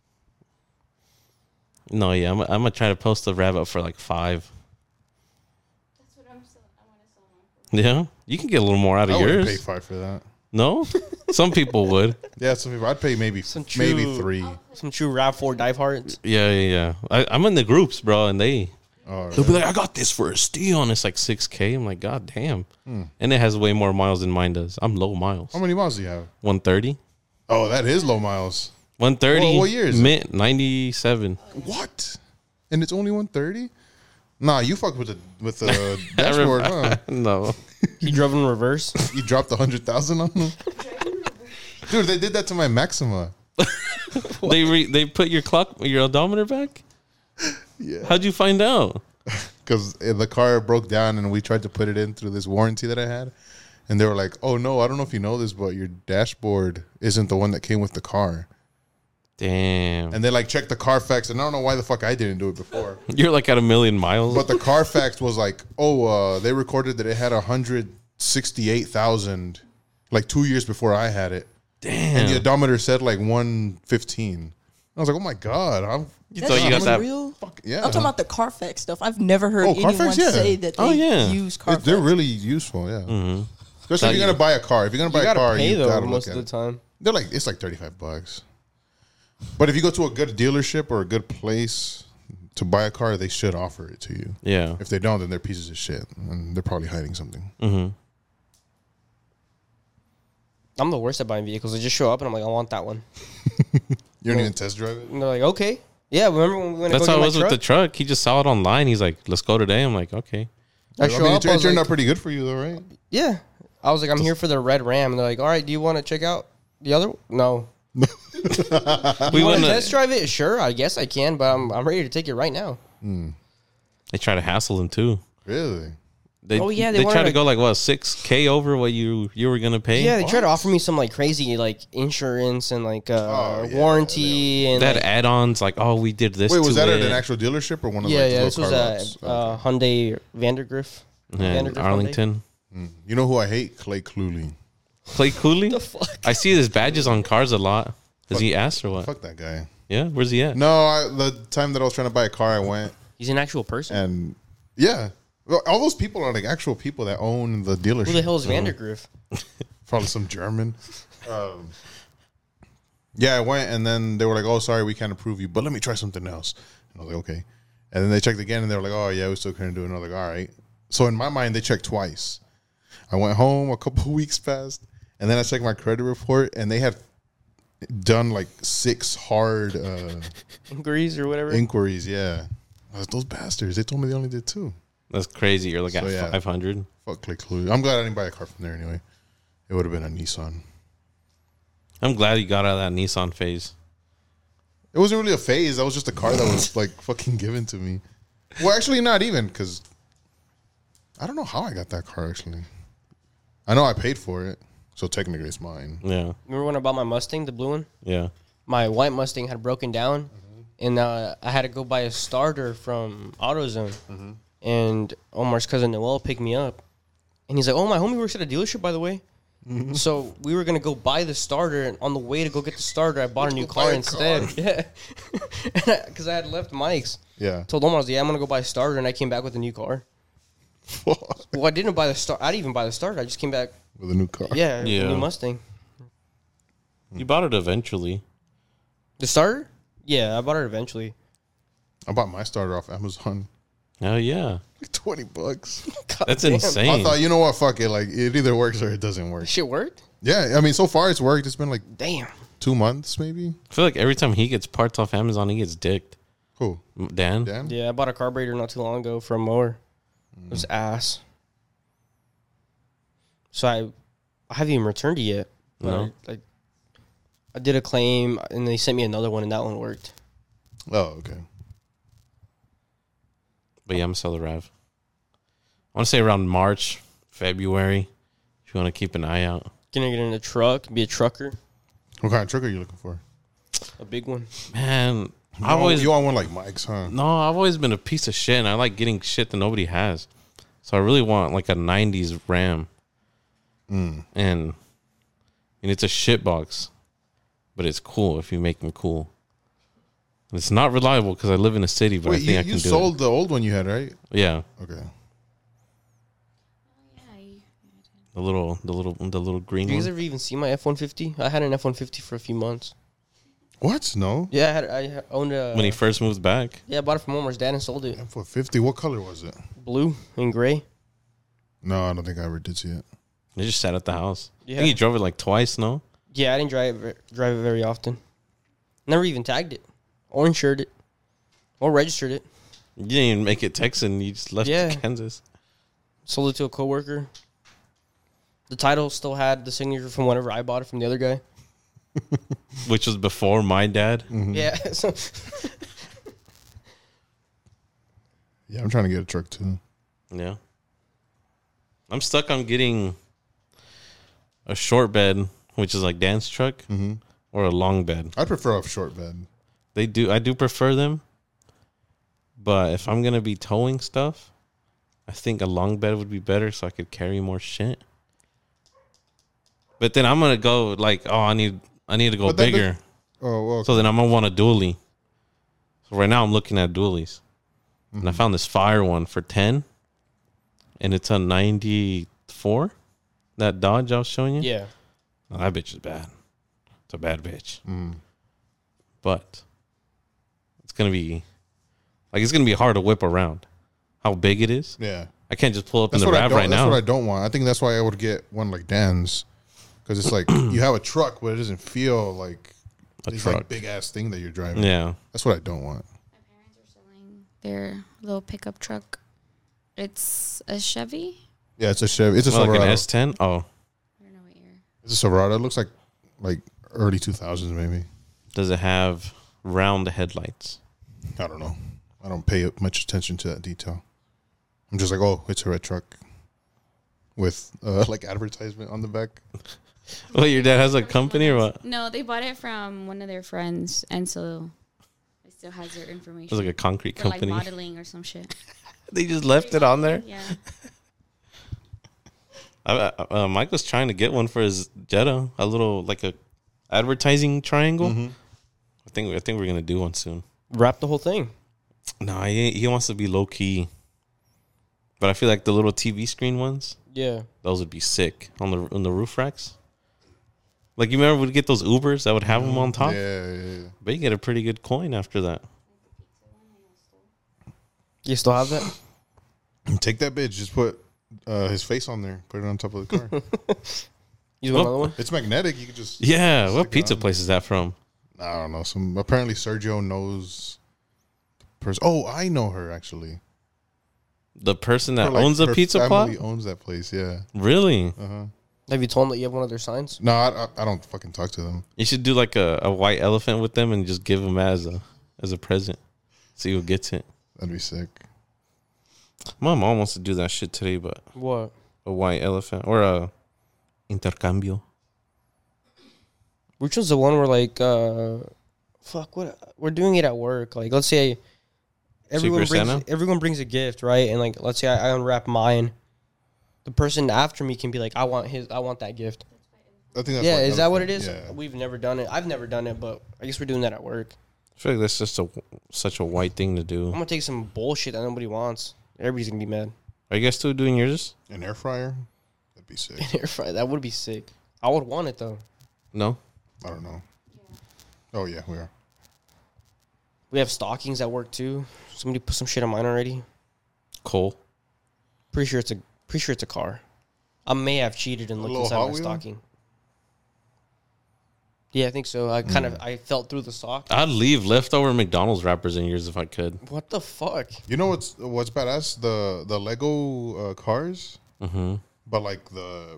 No, yeah, I'm, I'm gonna try to post the Rav up for like five. That's what I'm still. I want to sell mine for. Yeah, you can get a little more out I of wouldn't pay yours. five for that. No, some people would. Yeah, some people. I'd pay maybe Some maybe true- three. Some true Rav four dive hearts. Yeah, yeah, yeah. I, I'm in the groups, bro, and they Oh, they'll be like, "I got this for a steal," and it's like six K. I'm like, God damn, Hmm. and it has way more miles than mine does. I'm low miles. how many miles do you have? one thirty. Oh, that is low miles. one thirty. Well, what year is it? Mint ninety-seven. What? And it's only one thirty? Nah, you fucked with the with the dashboard, huh? No. He drove in reverse. You dropped a hundred thousand on them, dude. They did that to my Maxima. they re, they put your clock your odometer back. Yeah, How'd you find out? because the car broke down and we tried to put it in through this warranty that I had, and they were like, "Oh no, I don't know if you know this, but your dashboard isn't the one that came with the car." Damn. And they like checked the Carfax, and I don't know why the fuck I didn't do it before. You're like at a million miles. But the Carfax was like, oh, uh, they recorded that it had one hundred sixty-eight thousand like two years before I had it. And the Damn. odometer said like one fifteen. I was like, oh my God. I'm, You That's thought you got not that? real. yeah. I'm talking about the Carfax stuff. I've never heard Oh, anyone Carfax, yeah. say that they Oh, yeah. use It- Carfax. they're really useful, yeah. Mm-hmm. Especially Thought if you're you- going to buy a car. If you're going to buy You a gotta car, pay you though got to most look of at the it. time. They're like, it's like thirty-five bucks. But if you go to a good dealership or a good place to buy a car, they should offer it to you. Yeah. If they don't, then they're pieces of shit. And they're probably hiding something. Mm-hmm. I'm the worst at buying vehicles. I just show up and I'm like, I want that one. You don't even test drive it? And they're like, okay. Yeah, remember when we went to That's go how get it my was truck? with the truck. He just saw it online. He's like, "Let's go today." I'm like, "Okay." I I show mean, up, it, I it was turned like, out pretty good for you, though, right? yeah. I was like, I'm here for the red Ram. And they're like, all right, do you want to check out the other one? No. We You want went. to To, test drive it? Sure, I guess I can, but I'm, I'm ready to take it right now. they try to hassle him too. Really? They, Oh, yeah, they they, wanted, tried to like- go like what six k over what you you were gonna pay. Yeah, they tried to offer me some like crazy like insurance and like uh, Oh, yeah, warranty and They had like, add-ons like, oh, we did this. Wait, was to that it. at an actual dealership or one of yeah, like the yeah. little This was car uh, lots? uh, Hyundai Vandergriff. Yeah, in Vandergriff Hyundai. Arlington? Mm. You know who I hate? Clay Cluley. Clay Cooley. The fuck? I see his badges on cars a lot. Has he asked or what? Fuck that guy. Yeah, where's he at? No, I, the time that I was trying to buy a car, I went He's an actual person. and yeah, well, all those people are like actual people that own the dealership. Who the hell is Vandergriff? Probably some German. Um, yeah, I went and then they were like, "Oh, sorry, we can't approve you, but let me try something else." And I was like, "Okay." And then they checked again and they were like, "Oh, yeah, we still couldn't do it." And I was like, "All right." So in my mind, they checked twice. I went home, a couple of weeks passed, and then I checked my credit report, and they had done like six hard uh, Inquiries or whatever. inquiries. Yeah, I was, those bastards. They told me they only did two. That's crazy. You're like So, at yeah. five hundred. Fuck Clay Cluley. I'm glad I didn't buy a car from there anyway. It would have been a Nissan. I'm glad you got out of that Nissan phase. It wasn't really a phase. That was just a car that was like fucking given to me. Well, actually, not even because I don't know how I got that car. Actually, I know I paid for it, so technically it's mine. Yeah, Remember when I bought my Mustang, the blue one? yeah. My white Mustang had broken down, and uh, I had to go buy a starter from AutoZone. And Omar's cousin Noel picked me up, and he's like, "Oh, my homie works at a dealership, by the way." So we were gonna go buy the starter, and on the way to go get the starter, I bought a new Go car buy a instead. car. Yeah, because I had left Mike's. Yeah. Told Omar, I was like, "Yeah, I'm gonna go buy a starter," and I came back with a new car. Well, I didn't buy the start. I didn't even buy the starter. I just came back. With a new car. Yeah, Yeah. a new Mustang. You bought it eventually. The starter? Yeah, I bought it eventually. I bought my starter off Amazon. Oh yeah, Like twenty bucks. God that's damn. insane. I thought, you know what? Fuck it. Like it either works or it doesn't work. Shit worked. Yeah, I mean, so far it's worked. It's been like Damn. two months, maybe. I feel like every time he gets parts off Amazon, he gets dicked. Who? Dan. Dan? Yeah, I bought a carburetor not too long ago for a mower. It was ass. So I, I haven't even returned it yet. But No. I, like, I did a claim, and they sent me another one, and that one worked. Oh, okay. But yeah, I'm gonna sell the Rav. I want to say around March, February. If you want to keep an eye out, Gonna get in a truck, be a trucker, What kind of trick are you looking for? a big one. man. You I want- always you want one like Mike's, huh? no. I've always been a piece of shit, and I like getting shit that nobody has. So I really want like a nineties Ram, Mm. and and it's a shit box, but it's cool if you make them cool. It's not reliable because I live in a city, but I Wait, think you, I can you do sold the old one you had, right? it. Yeah, Okay. the little, the little, the little green Do you guys one. ever even see my F one fifty? I had an F one fifty for a few months. What? No. Yeah, I had I had- owned a. When he first moved back, yeah, I bought it from Omar's dad and sold it. F one fifty. What color was it? Blue and gray. No, I don't think I ever did see it. it just sat at the house. I Yeah. think he drove it like twice. No, Yeah, I didn't drive it, drive it very often. Never even tagged it, or insured it, or registered it. you didn't even make it Texan. You just left Yeah. Kansas. Sold it to a coworker. The title still had the signature from whenever I bought it from the other guy. Which was before my dad. Yeah, so Yeah, I'm trying to get a truck too. Yeah. I'm stuck on getting a short bed, which is like Dan's truck, Mm-hmm. or a long bed. I prefer a short bed. They do. I do prefer them. But if I'm gonna be towing stuff, I think a long bed would be better, so I could carry more shit. But then I'm gonna go like, oh, I need, I need to go But that bigger. Oh, well. So then I'm gonna want a dually. So right now I'm looking at dualies, and Mm-hmm. I found this fire one for ten, and it's a ninety-four. That Dodge I was showing you. yeah, Oh, that bitch is bad. It's a bad bitch. Mm. But it's gonna be like it's gonna be hard to whip around. How big it is. Yeah. I can't just pull up That's in the what I Rav don't. right that's now. what I don't want. I think that's why I would get one like Dan's, because it's like you have a truck, but it doesn't feel like A this truck. like big ass thing that you're driving. Yeah. That's what I don't want. My parents are selling their little pickup truck. It's a Chevy. Yeah, it's a Chevy. It's a Well, like Silverado. Uh, an S ten. Oh, I don't know what year. It's a Silverado. It looks like like early two thousands maybe. does it have round headlights? I don't know. I don't pay much attention to that detail. I'm just like, oh, it's a red truck. with uh, like advertisement on the back. Well, your dad has a company or what? No, they bought it from one of their friends, and so it still has their It information. was like a concrete for company. like modeling or some shit. They just left it on there. Yeah. I, I- uh, Mike was trying to get one for his Jetta, a little like a advertising triangle. Mm-hmm. I think I think we're gonna do one soon. Wrap the whole thing. No, he he wants to be low key, but I feel like the little T V screen ones, Yeah. those would be sick on the on the roof racks. Like you remember we'd get those Ubers that would have them on top, Yeah, yeah, yeah. but you get a pretty good coin after that. You still have that? Take that bitch. Just put uh, his face on there. Put it on top of the car. You want Oh. another one? It's magnetic. You can just Yeah, stick what it pizza on. place is that from? I don't know. Some apparently Sergio knows the person. Oh, I know her actually. The person that Her, like, owns a her pizza plot? family owns that place. Yeah. Really? Uh huh. Have you told them that you have one of their signs? No, I, I, I don't fucking talk to them. You should do like a, a white elephant with them and just give them as a as a present. See who gets it. That'd be sick. My mom wants to do that shit today, but What? a white elephant or a intercambio. Which one's the one where like, uh, fuck, what? We're doing it at work. Like, let's say everyone Secret brings Santa? everyone brings a gift, right? And like, let's say I, I unwrap mine. The person after me can be like, I want his, I want that gift. I think that's yeah, like is that what it is? Yeah. We've never done it. I've never done it, but I guess we're doing that at work. I feel like that's just a such a white thing to I'm do. gonna take some bullshit that nobody wants. Everybody's gonna be mad. Are you guys still doing yours? An air fryer. That'd be sick. Air fry, that would be sick. I would want it though. No. I don't know. Oh yeah, we are. We have stockings at work too. Somebody put some shit on mine already. Coal. Pretty sure it's a pretty sure it's a car. I may have cheated and A looked little inside Hot my Wheel? stocking. Yeah, I think so. I kind of I felt through the sock. I'd leave leftover McDonald's wrappers in yours if I could. What the fuck? You know what's what's badass? The the Lego uh, cars, Mm-hmm. but like the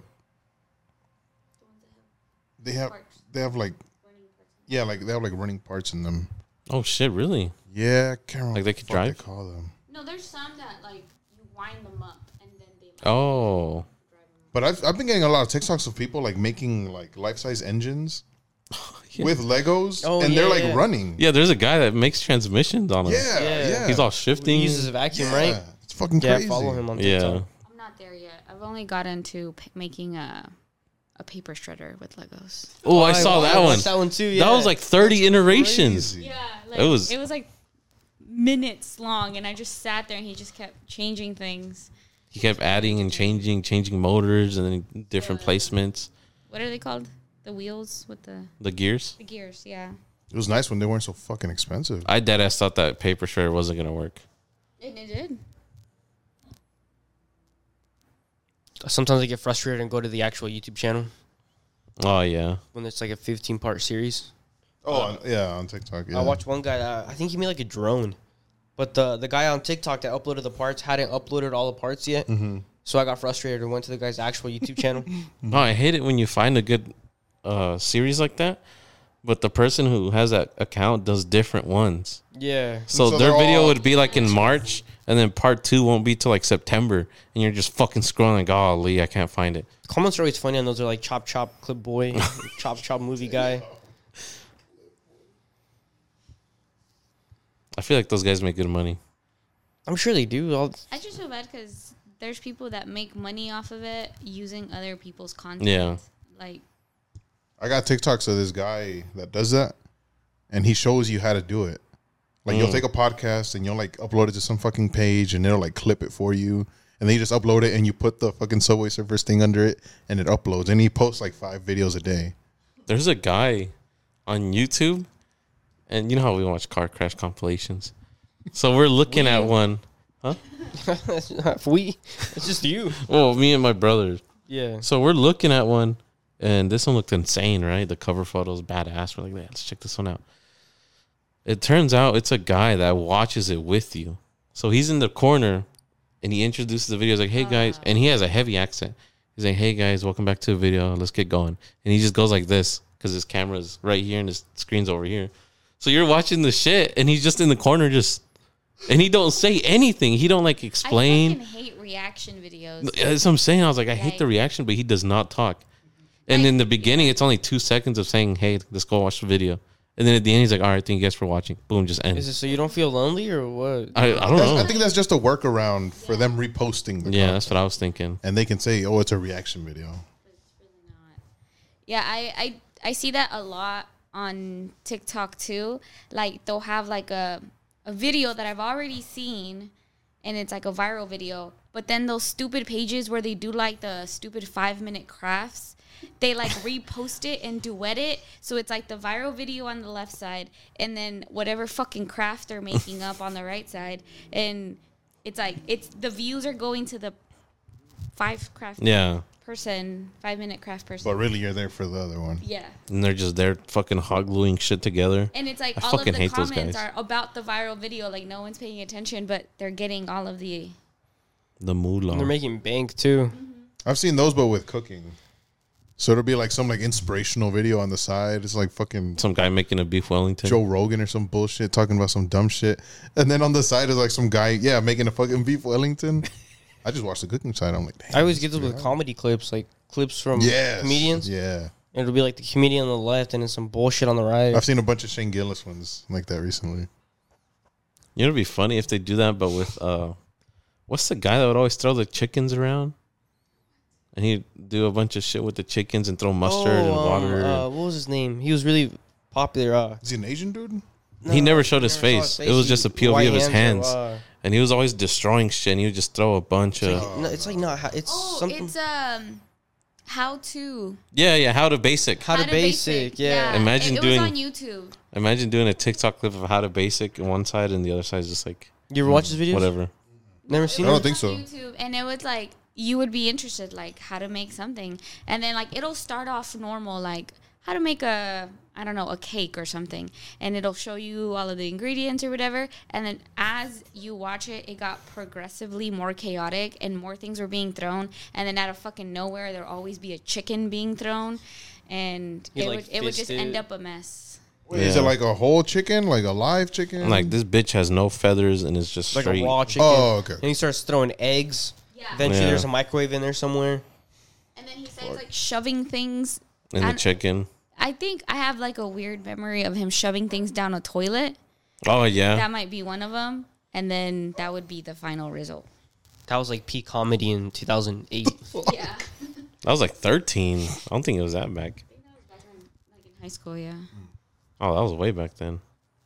they have they have like yeah, like they have like running parts in them. Oh shit! Really? Yeah, I can't remember Like they what could the fuck drive? They call them. No, there's some that like you wind them up and then they like Oh. But I've I've been getting a lot of TikToks of people like making like life size engines Yeah. with Legos, Oh, and yeah, they're like yeah. running. Yeah, there's a guy that makes transmissions on them. Yeah, Yeah. yeah. He's all He shifting. uses a vacuum, yeah. right? It's fucking Yeah, crazy. I follow him on Yeah. TikTok. I'm not there yet. I've only gotten to p- making a a paper shredder with Legos. Oh, I saw that one. watched that one too. Yeah. That was like thirty iterations. Crazy. Yeah, like, It was- it was like minutes long, and I just sat there and he just kept changing things. He kept adding and changing, changing motors and then different Yeah. placements. What are they called? The wheels with the The gears. the gears. Yeah, It was nice when they weren't so fucking expensive. I dead ass thought that paper shredder wasn't gonna work. and it did. Sometimes I get frustrated and go to the actual YouTube channel Oh yeah. when it's like a fifteen part series. Oh on, yeah, on TikTok. Yeah. I watched one guy. Uh, I think he made like a drone, but the the guy on TikTok that uploaded the parts hadn't uploaded all the parts yet. Mm-hmm. So I got frustrated and went to the guy's actual YouTube channel. No, I hate it when you find a good uh, series like that, but the person who has that account does different ones. Yeah. So, So their they're video all- would be like in March, and then part two won't be till like September, and you're just fucking scrolling like, golly, I can't find it. Comments are always funny on those. Are like Chop Chop Clip Boy, Chop Chop Movie Guy. I feel like those guys make good money. I'm sure they do. I'll, I just feel bad because there's people that make money off of it using other people's content. Yeah. Like, I got TikToks of this guy that does that, and he shows you how to do it. Like you'll Mm. take a podcast and you'll like upload it to some fucking page, and it'll like clip it for you, and then you just upload it and you put the fucking Subway Surfers thing under it, and it uploads. And he posts like five videos a day. There's a guy on YouTube, and you know how we watch car crash compilations. So we're looking at one. we. It's just you. Well, me and my brother. Yeah. So we're looking at one, and this one looked insane, right? The cover photo's badass. We're like, yeah, let's check this one out. It turns out it's a guy that watches it with you. So he's in the corner, and he introduces the video. He's like, hey, guys. And he has a heavy accent. He's like, hey, guys, welcome back to the video. Let's get going. And he just goes like this because his camera's right here and his screen's over here. So you're watching the shit, and he's just in the corner just and he don't say anything. He don't like I explain. fucking hate reaction videos. That's what I'm saying. I was like, I hate the Like- reaction, but he does not talk. And Like, in the beginning, it's only two seconds of saying, "Hey, let's go watch the video." And then at the end, he's like, "All right, thank you guys for watching." Boom, just Is ends. it so you don't feel lonely or what? I, I don't That's- know. I think that's just a workaround for them reposting. The Yeah, content. that's what I was thinking. And they can say, "Oh, it's a reaction video." Yeah, I, I I see that a lot on TikTok too. Like they'll have like a a video that I've already seen, and it's like a viral video. But then those stupid pages where they do like the stupid five minute crafts, they like repost it and duet it. So it's like the viral video on the left side, and then whatever fucking craft they're making up on the right side, and it's like it's the views are going to the five craft Yeah, person, five minute craft person. But really, you're there for the other one. Yeah. and they're just there fucking hog gluing shit together. And it's like I all of fucking the hate those comments guys. are about the viral video. Like no one's paying attention, but they're getting all of the. The And they're moolah. making bank too. I've seen those, but with cooking. So it'll be like some like inspirational video on the side. It's like fucking Some guy making a beef Wellington. Joe Rogan or some bullshit talking about some dumb shit, and then on the side is like some guy, yeah, making a fucking beef Wellington. I just watched the cooking side. I'm like, damn, I always this get those is with comedy clips, like clips from yes, comedians. Yeah, And it'll be like the comedian on the left and then some bullshit on the right. I've seen a bunch of Shane Gillis ones like that recently. You know, it'd be funny if they do that, but with uh, what's the guy that would always throw the chickens around? And he'd do a bunch of shit with the chickens and throw mustard and um, water. Uh, what was his name? He was really popular. Uh, Is he an Asian dude? he no, never showed his never saw face. his It was He- just a P O V white of his hands. or, uh, And he was always destroying shit. And he would just throw a bunch of no, it's like not. how- It's Oh, something. it's um, how to yeah, yeah. How to basic. How to basic, yeah. Imagine it, it doing- was on YouTube. Imagine doing a TikTok clip of how to basic on one side and the other side is just like You ever watch his videos? whatever. Never I seen don't it. think on so. YouTube, and it was like you would be interested, like how to make something, and then like it'll start off normal, like how to make a I don't know a cake or something, and it'll show you all of the ingredients or whatever, and then as you watch it, it got progressively more chaotic and more things were being thrown, and then out of fucking nowhere there'll always be a chicken being thrown, and You'd, it like, would it would fist just it. end up a mess. Wait, Is Yeah. it like a whole chicken, like a live chicken? I'm like, this bitch has no feathers and it's just Like straight. a raw chicken. Oh, okay. And he starts throwing eggs. Yeah, Eventually, Yeah. there's a microwave in there somewhere. and then he says like shoving things. in the and- chicken. I think I have like a weird memory of him shoving things down a toilet. Oh yeah. That might be one of them, and then that would be the final result. That was like peak comedy in two thousand eight. Yeah, I was like thirteen. I don't think it was that back. like in high school. Yeah, Oh, that was way back then.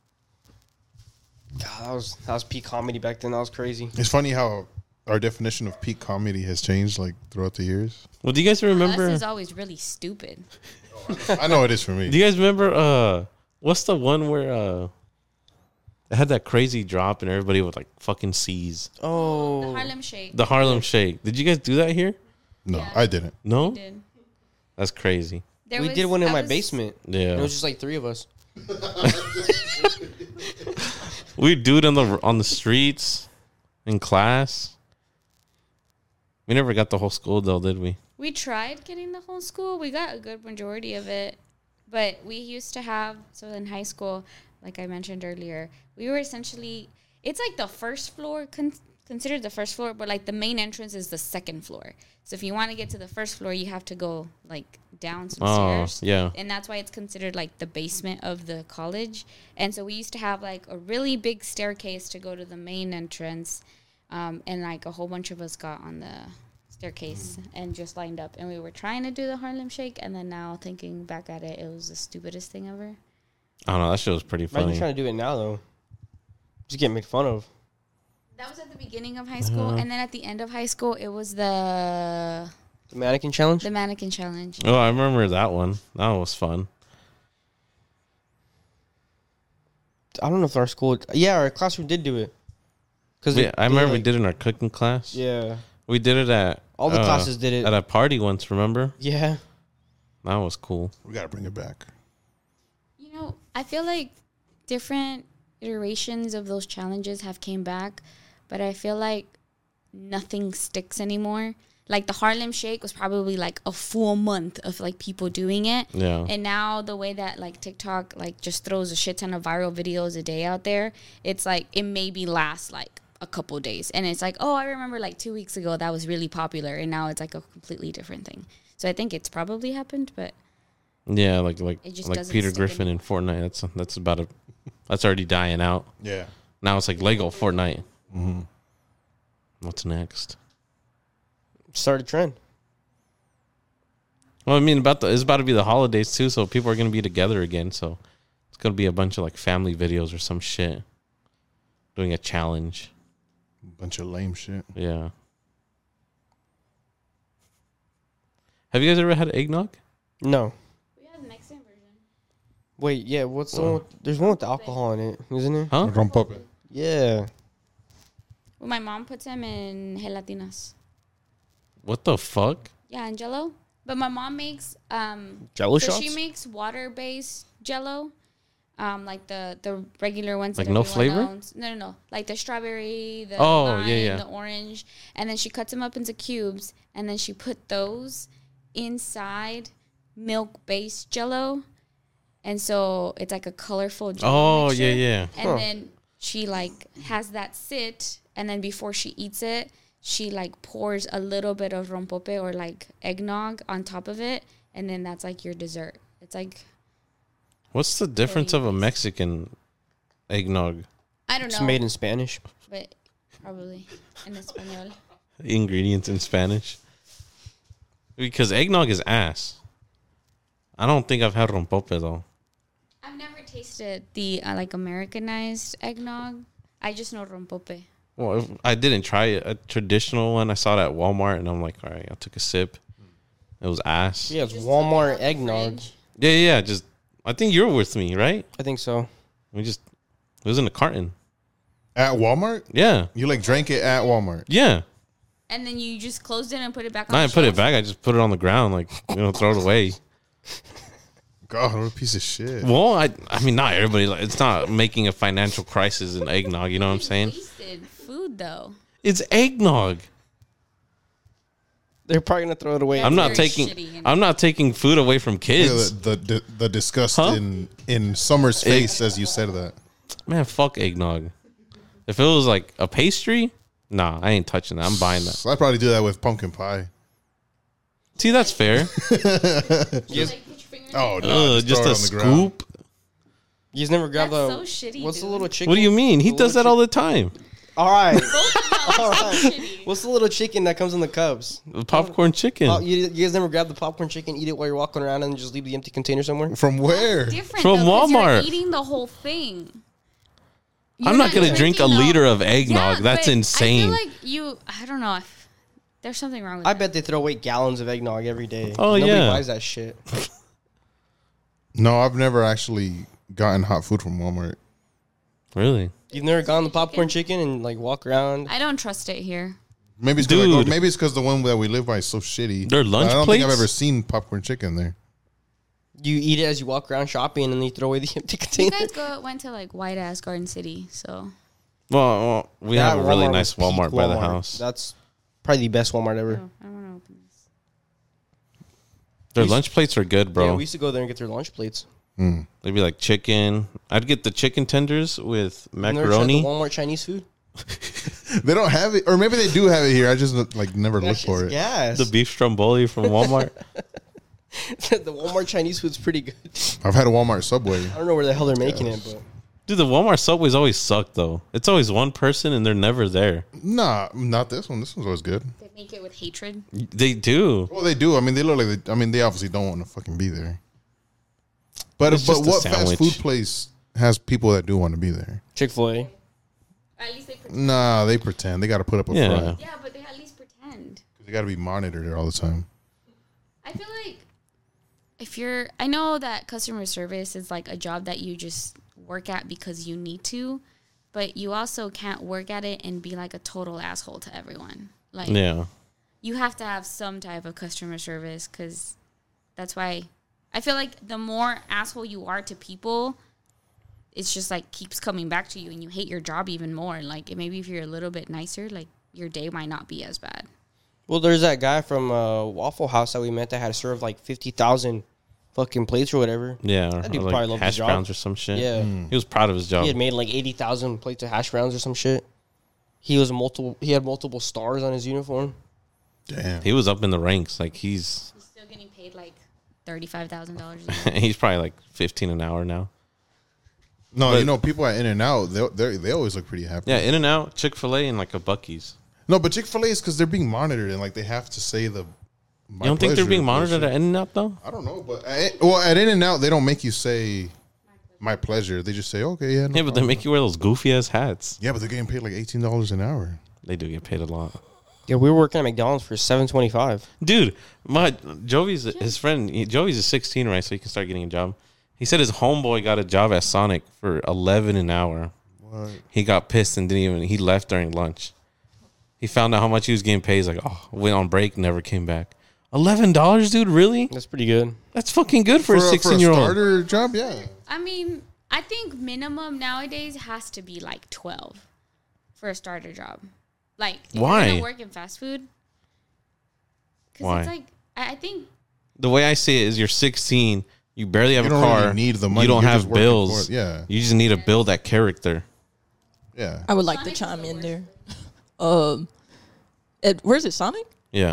God, that was that was peak comedy back then. That was crazy. It's funny how our definition of peak comedy has changed like throughout the years. Well, do you guys remember? us is always really stupid. I know it is for me. Do you guys remember? Uh, what's the one where uh, it had that crazy drop and everybody would like fucking seize Oh, The Harlem Shake. the Harlem Shake? Did you guys do that here? No, Yeah. I didn't. No, We did. that's crazy. There we was- did one in I my was- basement. Yeah, It was just like three of us. we do it on the on the streets in class. We never got the whole school though, did we? We tried getting the whole school. We got a good majority of it, but we used to have so in high school, like I mentioned earlier, we were essentially it's like the first floor. Con- considered the first floor, but like the main entrance is the second floor. So if you want to get to the first floor, you have to go like down some Oh, stairs. yeah. And that's why it's considered like the basement of the college. And so we used to have like a really big staircase to go to the main entrance. Um, and like a whole bunch of us got on the staircase and just lined up. And we were trying to do the Harlem Shake. And then now thinking back at it, it was the stupidest thing ever. I don't know. That shit was pretty Imagine funny. trying to do it now though. Just get made fun of. That was at the beginning of high school. And then at the end of high school, it was the The mannequin challenge. the mannequin challenge. Oh, I remember that one. That was fun. I don't know if our school. Yeah, our classroom did do it. Cause Yeah, it- I they, remember we like- did it in our cooking class. Yeah, We did it at all the uh, classes did it. at a party once. Remember? Yeah, That was cool. We gotta bring it back. You know, I feel like different iterations of those challenges have came back, but I feel like nothing sticks anymore. like the Harlem Shake was probably like a full month of like people doing it. Yeah. And now the way that like TikTok like just throws a shit ton of viral videos a day out there, it's like it maybe lasts like a couple days, and it's like, oh, I remember like two weeks ago that was really popular, and now it's like a completely different thing. So I think it's probably happened, but Yeah, like like It just like doesn't Peter stick Griffin in Fortnite. That's that's about a that's already dying out. Yeah. Now it's like Lego Fortnite. Mm-hmm. What's next? Start a trend. Well, I mean, about the it's about to be the holidays too, so people are gonna be together again. So it's gonna be a bunch of like family videos or some shit, doing a challenge. Bunch of lame shit. Yeah. Have you guys ever had eggnog? No. we have the Mexican version. Wait, yeah. What's the one? With, there's one with alcohol in it, isn't there? Huh? Rompope. Yeah. Well, my mom puts them in gelatinas. What the fuck? Yeah, in Jello. But my mom makes um Jello so shots. she makes water based Jello, um like the the regular ones. Like that no everyone flavor? owns. No, no, no. Like the strawberry, the Oh, lime, yeah, yeah. the orange, and then she cuts them up into cubes, and then she put those inside milk based Jello, and so it's like a colorful Jello Oh mixture. yeah, yeah. And Huh. then she like has that sit, and then before she eats it, she like pours a little bit of rompope or like eggnog on top of it, and then that's like your dessert. It's like What's the difference of a nice. Mexican eggnog? I don't It's know, made in Spanish. but probably in español. Ingredients in Spanish. Because eggnog is ass. I don't think I've had rompope though. I've never tasted the uh, like Americanized eggnog. I just know rompope. Well, if- I didn't try it. A traditional one I saw it at Walmart, and I'm like, all right, I took a sip. It was ass. Yeah, it's Just Walmart took it out the eggnog. fridge. Yeah, yeah, yeah. Just I think you were with me, right? I think so. We just it was in a carton. At Walmart? Yeah, You like drank it at Walmart? yeah. And then you just closed it and put it back on. No, I the put it shelf? back. I just put it on the ground, like you know, throw it away. God, what a piece of shit. Well, I I mean, not everybody. Like, it's not making a financial crisis in eggnog. You know what I'm saying? Wasted food though. It's eggnog. They're probably gonna throw it away. I'm not very taking. shitty and- I'm not taking food away from Yeah, kids. the, the the disgust Huh? in in Summer's face as you said that. Man, fuck eggnog. If it was like a pastry, nah, I ain't touching that. I'm buying that. So I'd probably do that with pumpkin pie. See, that's fair. Like, put your finger in Oh it. no, Ugh, just throw a it on the ground. scoop. You just never grab That's the. so shitty, What's the dude. little chicken? What do you mean? He the does that little all the time. chi- All right. Both of them are so shitty. What's the little chicken that comes in the cups? The popcorn chicken. Oh, you, you guys never grab the popcorn chicken, eat it while you're walking around, and just leave the empty container somewhere? From where? Different From though, 'cause Walmart. You're eating the whole thing. I'm not gonna drink a drinking the- liter of eggnog. Yeah, That's but insane. I feel like you. I don't know. If, there's something wrong with I that. bet they throw away gallons of eggnog every day. Oh, Nobody yeah. buys that shit. No, I've never actually gotten hot food from Walmart. Really? You've never gone to popcorn chicken and like walk around? I don't trust it here. Maybe it's because Dude. maybe it's because the one that we live by is so shitty. Their lunch I don't think I've plates? ever seen popcorn chicken there. You eat it as you walk around shopping, and then you throw away the empty You container. guys go went to like white ass Garden City, so Well, well, we That have a really Walmart nice was peak Walmart by the Walmart. house. That's probably the best Walmart ever. oh, I want to open this. Their we- lunch plates are good, Yeah, bro. we used to go there and get their lunch plates. Mm. They'd be like chicken. I'd get the chicken tenders with You never tried the macaroni. Walmart Chinese food? They don't have it, or maybe they do have it here. I just like never That look for it. shit's gas. The beef stromboli from Walmart. the Walmart Chinese food's pretty good. I've had a Walmart Subway. I don't know where the hell they're making it, but Dude, the Walmart Subways always suck, though. It's always one person and they're never there. Nah, not this one. This one's always good. They make it with hatred. They do. Well, they do. I mean, they look like. They, I mean, they obviously don't want to fucking be there. But It's but just a what fast sandwich. food place has people that do want to be there? Chick-fil-A. At least they pretend. Nah, they pretend. They got to put up a Yeah. front. Yeah, but they at least pretend. They got to be monitored there all the time. I feel like if you're, I know that customer service is like a job that you just work at because you need to, but you also can't work at it and be like a total asshole to everyone. Like, Yeah. you have to have some type of customer service because that's why I feel like the more asshole you are to people, it's just like keeps coming back to you and you hate your job even more. Like maybe if you're a little bit nicer, like your day might not be as bad. Well, there's that guy from uh, Waffle House that we met that had served like fifty thousand fucking plates or whatever. Yeah, That or dude like probably loved his hash job. browns or some shit. Yeah. He was proud of his job. He had made like eighty thousand plates of hash browns or some shit. He was multiple. He had multiple stars on his uniform. Damn. He was up in the ranks. Like he's He's still getting paid like thirty-five thousand dollars. he's probably like fifteen an hour now. No, But- you know, people at In and Out, they they they always look pretty happy. Yeah, In and Out, Chick Fil A, and like a Bucky's. No, but Chick Fil A is because they're being monitored and like they have to say the. You don't think they're being monitored at In and Out though? I don't know, but at, well, at In and Out, they don't make you say my pleasure. They just say, okay, yeah, no Yeah, but they problem. make you wear those goofy ass hats. Yeah, but they're getting paid like eighteen dollars an hour. They do get paid a lot. Yeah, we were working at McDonald's for seven twenty five. Dude, my Joey's his friend. He, Joey's is sixteen, right? So he can start getting a job. He said his homeboy got a job at Sonic for eleven an hour. What? He got pissed and didn't even. He left during lunch. He found out how much he was getting paid. He's like, oh, went on break, never came back. Eleven dollars, dude. Really? That's pretty good. That's fucking good for, For, a a, for a sixteen year old. starter job, yeah. I mean, I think minimum nowadays has to be like twelve for a starter job. Like, if Why? you're gonna work in fast food? Because Why? it's like, I I think The way I see it is, you're sixteen. You barely have You a don't car. really need the money. You don't You're have just working bills. for it. Yeah. You just need to build that character. Yeah. I would like Sonic to is chime the in worst. there. Um, at, where's it? Sonic? Yeah.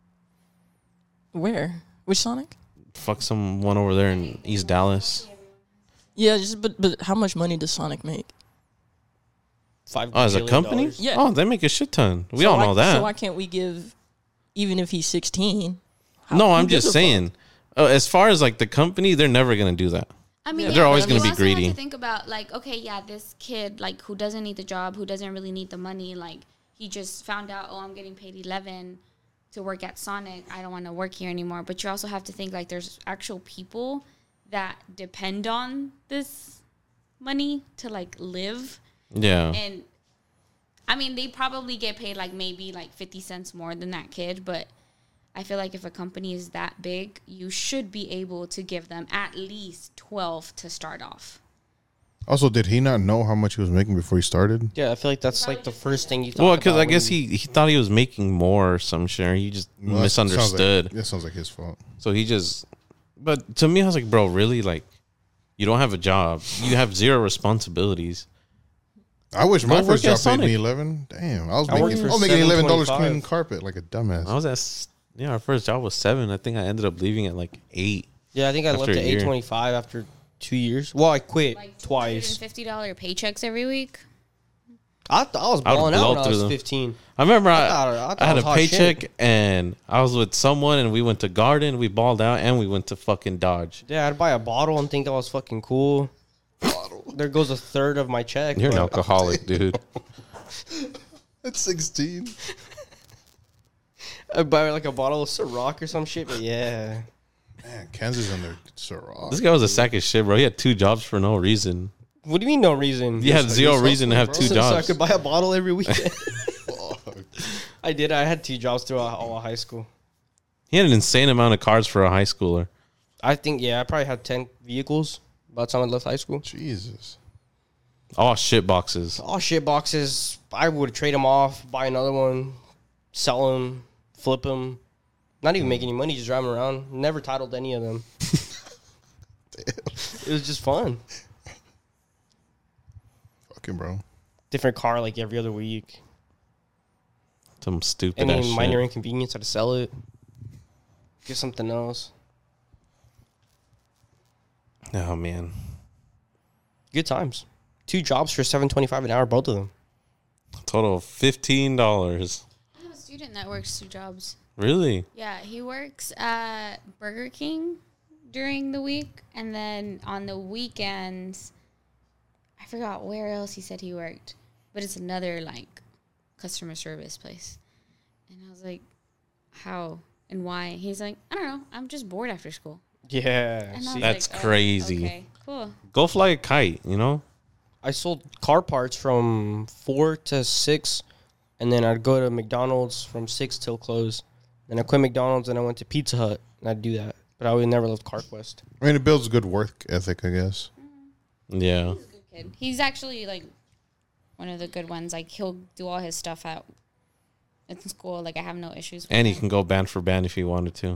Where? Which Sonic? Fuck someone over there in East Dallas. Yeah, just but but how much money does Sonic make? Five. Oh, as a bajillion company? dollars. Yeah. Oh, they make a shit ton. We So all why- know that. So why can't we give, even if he's sixteen? how- no, who I'm gives just a fuck? saying. Uh, as far as like the company, they're never gonna do that. I mean, Yeah, yeah, they're always but gonna you be also greedy. Have to think about like, okay, yeah, this kid like who doesn't need the job, who doesn't really need the money, like he just found out, oh, I'm getting paid eleven to work at Sonic. I don't want to work here anymore. But you also have to think like there's actual people that depend on this money to like live, Yeah. and I mean, they probably get paid like maybe like fifty cents more than that kid, but I feel like if a company is that big, you should be able to give them at least twelve to start off. Also, did he not know how much he was making before he started? Yeah, I feel like that's like the first thing you thought. Well, because about I guess when- he, he thought he was making more or some shit. Or he just Well, that sounds like- misunderstood. That sounds like his fault. So he just. But to me, I was like, bro, really? Like, you don't have a job. You have zero responsibilities. I wish my Go work first at job paid Sonic. me eleven. Damn, I was I worked making, for I was making eleven dollars seven twenty-five. cleaning carpet like a dumbass. I was at. s- Yeah, our first job was seven. I think I ended up leaving at like eight. Yeah, I think I after left a at year. eight twenty five after two years. Well, I quit Like twice. fifty dollar paychecks every week. I th- I was I would balling out blow when I through was them. fifteen. I remember I, I thought- I thought I had it a was hot paycheck shit. and I was with someone and we went to Garden, we balled out, and we went to fucking Dodge. Yeah, I'd buy a bottle and think that was fucking cool. There goes a third of my check. You're an but- alcoholic, dude. At sixteen. I'd buy like a bottle of Ciroc or some shit. But yeah, Man, Kansas in there, Ciroc. This guy was a sack of shit, bro. He had two jobs for no reason. what do you mean no reason? He had like zero he's reason to have hustling, two so, so I jobs. could buy a bottle every weekend. I did. I had two jobs throughout all of high school. He had an insane amount of cars for a high schooler. I think yeah, I probably had ten vehicles by the time I left high school. Jesus. Oh, shit boxes. All shit boxes. I would trade them off, buy another one, sell them, flip them. Not even make any money, just drive 'em around. Never titled any of them. It was just fun. Fucking bro. Different car like every other week. Some stupid Any ass minor shit. inconvenience, I'd sell it. Get something else. Oh, man. Good times. Two jobs for seven twenty five an hour, both of them. Total of fifteen dollars. I have a student that works two jobs. Really? Yeah, he works at Burger King during the week, and then on the weekends, I forgot where else he said he worked, but it's another like customer service place. And I was like, how and why? He's like, I don't know. I'm just bored after school. Yeah. And I was See, That's like, oh, crazy. okay, cool. Go fly a kite, you know? I sold car parts from four to six, and then I'd go to McDonald's from six till close. Then I quit McDonald's and I went to Pizza Hut, and I'd do that. But I would never left CarQuest. I mean, it builds good work ethic, I guess. Yeah. He's a good kid. He's actually like one of the good ones. Like he'll do all his stuff at in school. Like I have no issues. With And he him. can go band for band if he wanted to.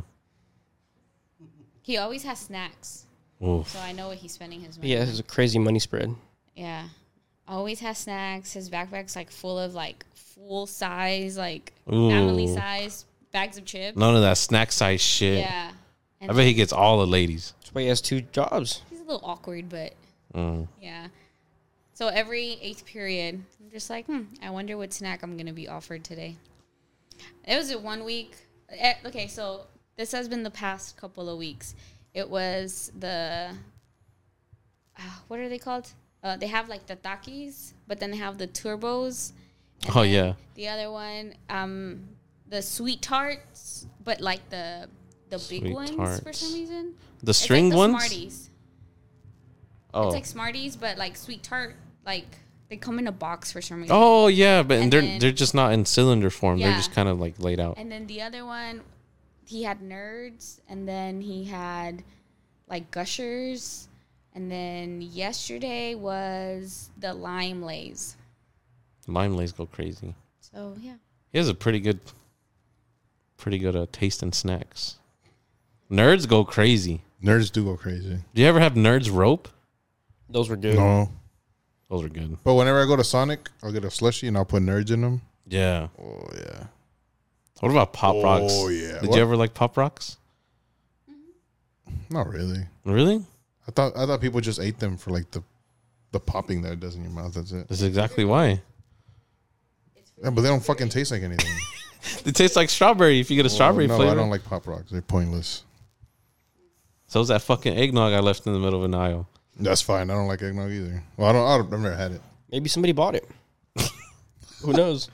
He always has snacks, Oof. so I know what he's spending his money. Yeah, on. it's a crazy money spread. Yeah. Always has snacks. His backpack's like full of like full size, like Ooh. family size bags of chips. None of that snack size shit. Yeah. And I bet he gets all the ladies. That's why he has two jobs. he's a little awkward, but Mm. yeah. So every eighth period, I'm just like, hmm, I wonder what snack I'm going to be offered today. It was a one week. eh, Okay, so this has been the past couple of weeks. It was the, uh, what are they called? Uh, they have like the Takis, but then they have the turbos. And Oh, then yeah. The other one, um, the sweet tarts, but like the the big Sweet ones for tarts. some reason. The It's string like the ones? Smarties. Oh. It's like Smarties, but like sweet tart, like they come in a box for some reason. Oh yeah, but And they're then- they're just not in cylinder form. They're Yeah. just kind of like laid out. And then the other one, he had Nerds, and then he had like Gushers, and then yesterday was the Lime Lays. Lime Lays go crazy. So yeah, He has a pretty good, pretty good uh, taste in snacks. Nerds go crazy. Nerds do go crazy. Do you ever have Nerds rope? Those were good. No. Those are good. But whenever I go to Sonic, I'll get a slushie and I'll put nerds in them. Yeah. Oh, yeah. What about Pop Rocks? Oh, yeah. Did What? you ever like Pop Rocks? Not really. Really? I thought I thought people just ate them for like the the popping that it does in your mouth. That's it. That's exactly why. Yeah, but they don't fucking taste like anything. It tastes like strawberry if you get a strawberry no, flavor. I don't like Pop Rocks. They're pointless. So's that fucking eggnog I left in the middle of an aisle. That's fine. I don't like eggnog either. Well, I don't. I don't I've never had it. Maybe somebody bought it. Who knows?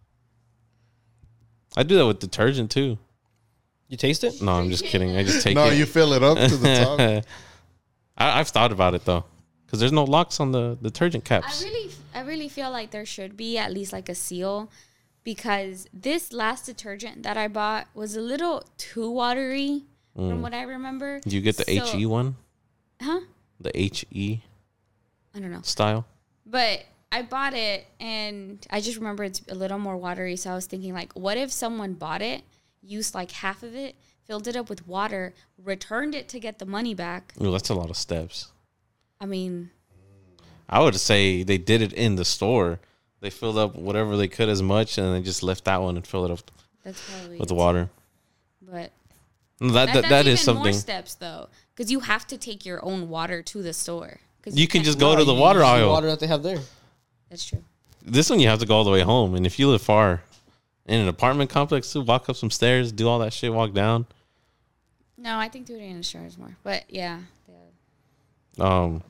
I do that with detergent too. You taste it? No, I'm just kidding. I just take No, it. you fill it up to the top. I, I've thought about it though, because there's no locks on the detergent I caps. really, I really feel like there should be at least like a seal, because this last detergent that I bought was a little too watery from what I remember. Do you get the So- H E one? Huh? The H E I don't know. style? But I bought it, and I just remember it's a little more watery. So I was thinking, like, what if someone bought it, used like half of it, filled it up with water, returned it to get the money back? Ooh, that's a lot of steps. I mean, I would say they did it in the store. They filled up whatever they could as much, and they just left that one and filled it up that's probably with the it. water. But No, That that, that, that's that even is something. more steps, though, because you have to take your own water to the store. 'Cause You can can't- just go to the You water use aisle. water that they have there. That's true. This one you have to go all the way home, and if you live far in an apartment complex, too, walk up some stairs, do all that shit, walk down. No, I think doing it in the store is more. But yeah, the, Um,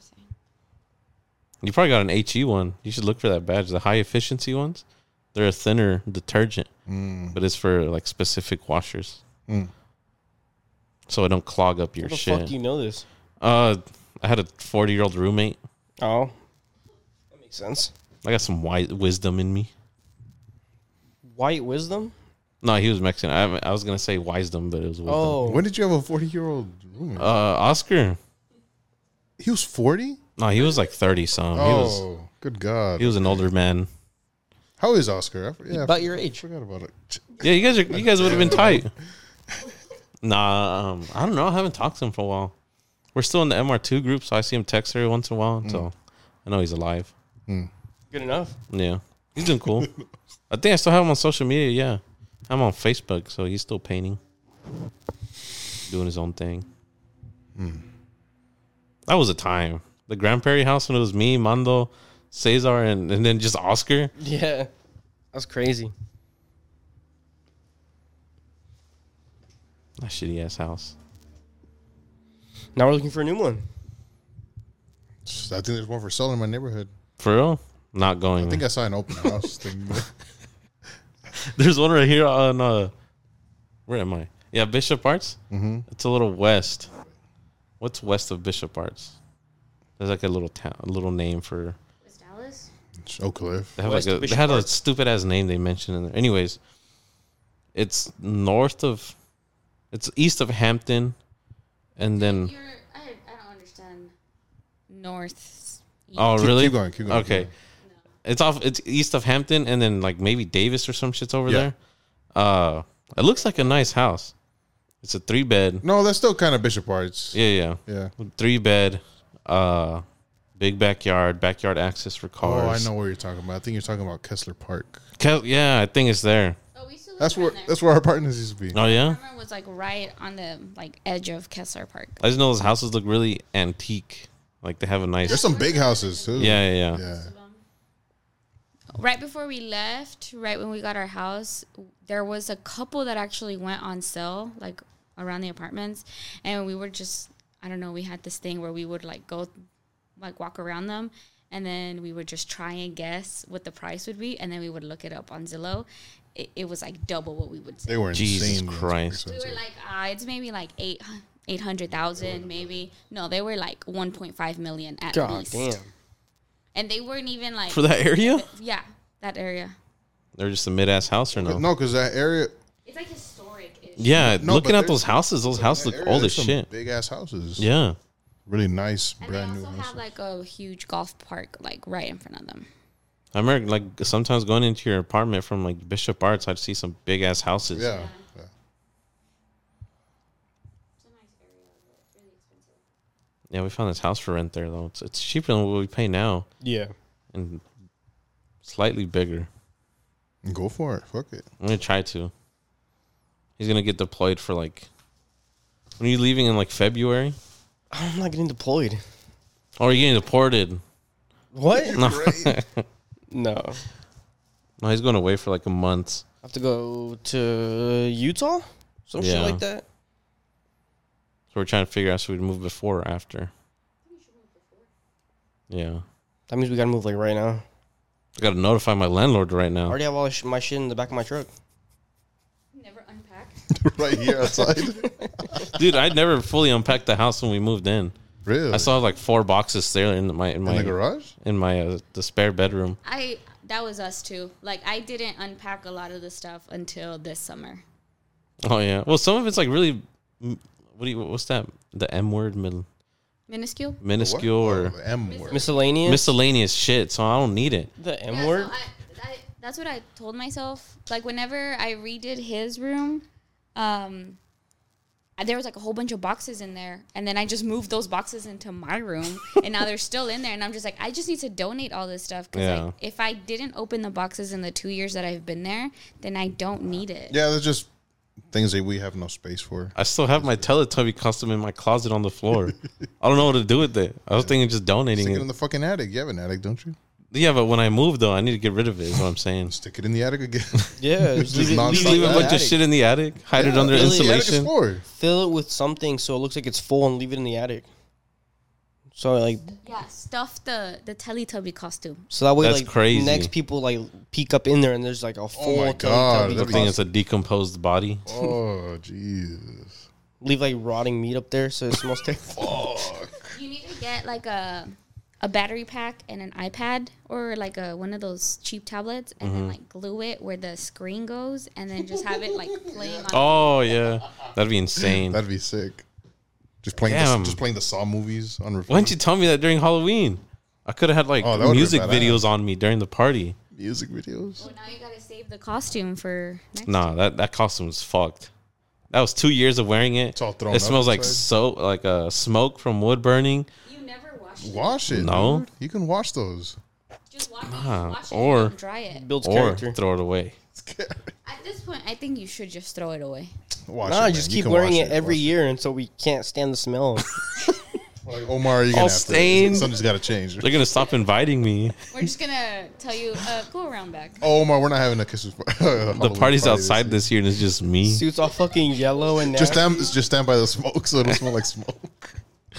you probably got an H E one. You should look for that badge. The high efficiency ones, they're a thinner detergent, Mm. but it's for like specific washers, Mm. so it don't clog up your How the shit. fuck do you know this? Uh, I had a forty year old roommate. Oh, that makes sense. I got some wise wisdom in me. White wisdom. No, he was Mexican. I, I was gonna say wisdom, but it was wisdom. Oh, When did you have a forty year old roommate? Uh, Oscar. He was forty. No, he was like thirty some. He was Oh, good God. he was an older man. How is Oscar? I, f- yeah, about I your age. forgot about it. Yeah, you guys are you guys would have been tight. Nah, um, I don't know. I haven't talked to him for a while. We're still in the M R two group, so I see him text every once in a while. So I know he's alive. Good enough. Yeah, he's doing cool. I think I still have him on social media. Yeah, I'm on Facebook, so he's still painting, doing his own thing. That was a time. The Grand Prairie house when it was me, Mando, Cesar, and, and then just Oscar. Yeah, that's crazy. That shitty ass house. Now we're looking for a new one. I think there's one for sale in my neighborhood. For real? Not going. I think I saw an open house thing. but- There's one right here on uh where am I? Yeah, Bishop Arts. Mm-hmm. It's a little west. What's west of Bishop Arts? There's like a little town, a little name for. Was Dallas? It's Oak Cliff. They have West like of a, they Bishop had a Arts. stupid ass name they mentioned in there. Anyways, it's north of, it's east of Hampton, and then You're, I, I don't understand. North. oh Keep- really? keep going, keep going, keep Okay, going. it's off. It's east of Hampton, and then like maybe Davis or some shit's over Yeah. there. Uh, it looks like a nice house. It's a three bed. No, that's still kind of Bishop Arts. Yeah, yeah, Yeah. three bed. Uh, big backyard, backyard access for cars. Oh, I know what you're talking about. I think you're talking about Kessler Park. Ke- yeah, I think it's there. Oh, we still live That's around where there. that's where our partners used to be. Oh yeah. Apartment was like right on the like edge of Kessler Park. I just know those houses look really antique. Like they have a nice. There's some big houses too. Yeah, yeah, yeah. Yeah. Right before we left, right when we got our house, there was a couple that actually went on sale, like around the apartments, and we were just, I don't know, we had this thing where we would like go, like walk around them, and then we would just try and guess what the price would be, and then we would look it up on Zillow. It, it was like double what we would say. They were Jesus insane. Christ. We were like, ah, it's maybe like eight eight hundred thousand, maybe. No, they were like one point five million at God least. damn. And they weren't even like For that area, yeah, that area. they're just a mid ass house or no? No, because that area. It's like historic-ish. Yeah, No, looking but at there's- those houses, those houses look old as shit. Big ass houses. Yeah. Really nice, And they brand also new have houses. like a huge golf park like right in front of them. I remember like sometimes going into your apartment from like Bishop Arts, I'd see some big ass houses. Yeah. yeah. Yeah, we found this house for rent there though. It's it's cheaper than what we pay now Yeah. and slightly bigger. Go for it. Fuck it. I'm gonna try to. He's gonna get deployed for like. When are you leaving in like February? I'm not getting deployed. Or are you getting deported? What? No. No. I No, he's going away for like a month. have to go to Utah? Some shit Yeah. like that? So we're trying to figure out should we move before or after. Yeah. That means we gotta move like right now. I gotta notify my landlord right I now. already have all sh- my shit in the back of my truck. Never unpack. Right here outside. Dude, I'd never fully unpacked the house when we moved in. Really? I saw like four boxes there in my in in my the garage. in my uh, the spare bedroom. I that was us too. Like I didn't unpack a lot of the stuff until this summer. Oh yeah. Well, some of it's like really. mm, What do you? What's that? The M word, min, Minuscule. minuscule What? or Oh, the M word. Miscellaneous? miscellaneous shit. So I don't need it. the M Yeah, word? so I, I, that's what I told myself. Like whenever I redid his room, um, there was like a whole bunch of boxes in there, and then I just moved those boxes into my room, and now they're still in there. And I'm just like, I just need to donate all this stuff because Yeah. like, if I didn't open the boxes in the two years that I've been there, then I don't need it. Yeah, there's just things that we have no space for. I still have my Teletubby costume in my closet on the floor. I don't know what to do with it. I was thinking just donating Stick it it. in the fucking attic. You have an attic, don't you? Yeah, but when I move though, I need to get rid of it. Is what I'm saying. Stick it in the attic again. Yeah, just leave it, nonstop. leave Just leave it a in bunch the of attic. shit in the attic, hide it under really, The attic is insulation. for. Fill it with something so it looks like it's full and leave it in the attic. So like, Yeah, stuff the the Teletubby costume. so that way That's like crazy. next people like peek up in there and there's like a full my God, Teletubby that'd I be- think it's a decomposed body. Oh, Jesus. leave like rotting meat up there so it smells terrible. You need to get like a a battery pack and an iPad or like a one of those cheap tablets and Mm-hmm. then like glue it where the screen goes and then just have it like playing on. Oh yeah, that'd be insane. That'd be sick. Just playing, Damn. the, just playing the Saw movies on repeat. Why didn't you tell me that during Halloween? I could have had like Oh, that would've music been badass. videos on me during the party. Music videos? Well, now you gotta save the costume for next. Nah, that that costume was fucked. That was two years of wearing it. It's all thrown It up smells like inside. so like uh, smoke from wood burning. You never wash it. Wash it. No. Dude. You can wash those. Just wash, Nah, it, wash it or- and dry it. Builds Or character. throw it away. At this point, I think you should just throw it away. Wash Nah, it, just man. You keep can wearing wash it every Wash year until we can't stand the smell. Like, Omar, you All gonna have stained. to. Something's got to change. They're gonna stop inviting me. We're just gonna tell you, uh, go around back. Oh, Omar, we're not having a Christmas party. The party's outside this year and it's just me. Suits all fucking yellow and Just nasty. stand, just stand by the smoke so it'll smell like smoke.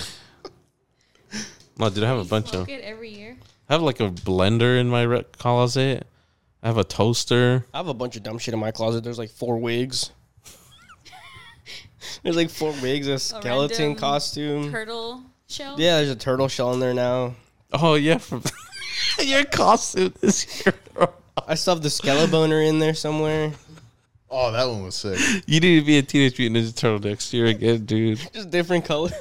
No, dude, I have a bunch Smoke of. it every year. I have like a blender in my re- closet. I have a toaster. I have a bunch of dumb shit in my closet. There's like four wigs. There's like four wigs, a skeleton random costume. Turtle shell. Yeah, there's a turtle shell in there now. Oh yeah, from your costume this year. I still have the Skelleboner in there somewhere. Oh, that one was sick. You need to be a Teenage Mutant Ninja Turtle next year again, dude. Just different color.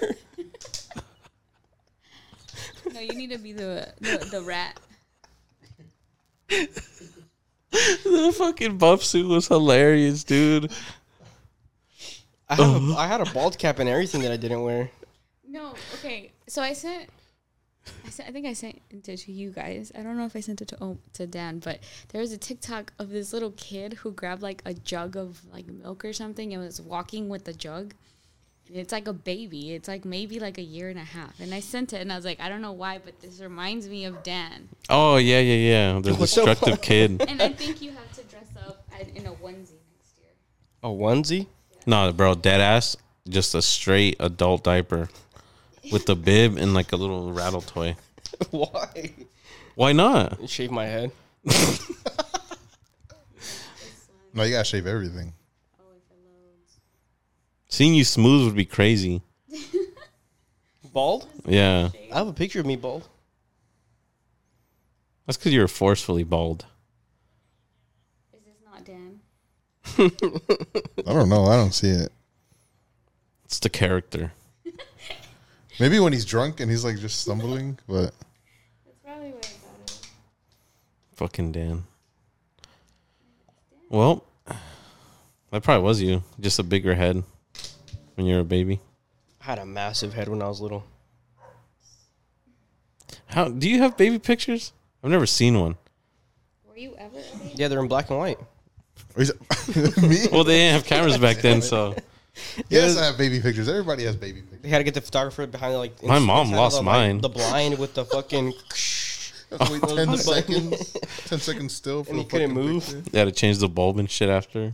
No, you need to be the the, the rat. The The fucking buff suit was hilarious, dude. I had, a, I had a bald cap and everything that I didn't wear. No, okay. So I sent, I sent, I think I sent it to you guys. I don't know if I sent it to oh, to Dan, but there was a TikTok of this little kid who grabbed like a jug of like milk or something and was walking with the jug. And it's like a baby. It's like maybe like a year and a half. And I sent it and I was like, I don't know why, but this reminds me of Dan. Oh yeah, yeah, yeah. The destructive kid. And I think you have to dress up in a onesie next year. A onesie? No, bro, dead ass. Just a straight adult diaper with the bib and like a little rattle toy. Why? Why not? Shave my head. No, you gotta shave everything. Seeing you smooth would be crazy. Bald? Yeah, I have a picture of me bald. that's because you're forcefully bald. Is this not Dan? I don't know. I don't see it. It's the character. Maybe when he's drunk and he's like just stumbling, but That's probably what I thought of. Fucking Dan. Well, that probably was you. Just a bigger head when you're a baby. I had a massive head when I was little. How do you have baby pictures? I've never seen one. Were you ever a baby? Yeah, they're in black and white. Is it- me? Well, they didn't have cameras back then, so Yes, I have baby pictures. Everybody has baby pictures. They had to get the photographer behind like My mom inside lost the, like, mine. the blind with the fucking Have to wait ten the seconds. Ten seconds still for And the he couldn't fucking move. picture. they had to change the bulb and shit after.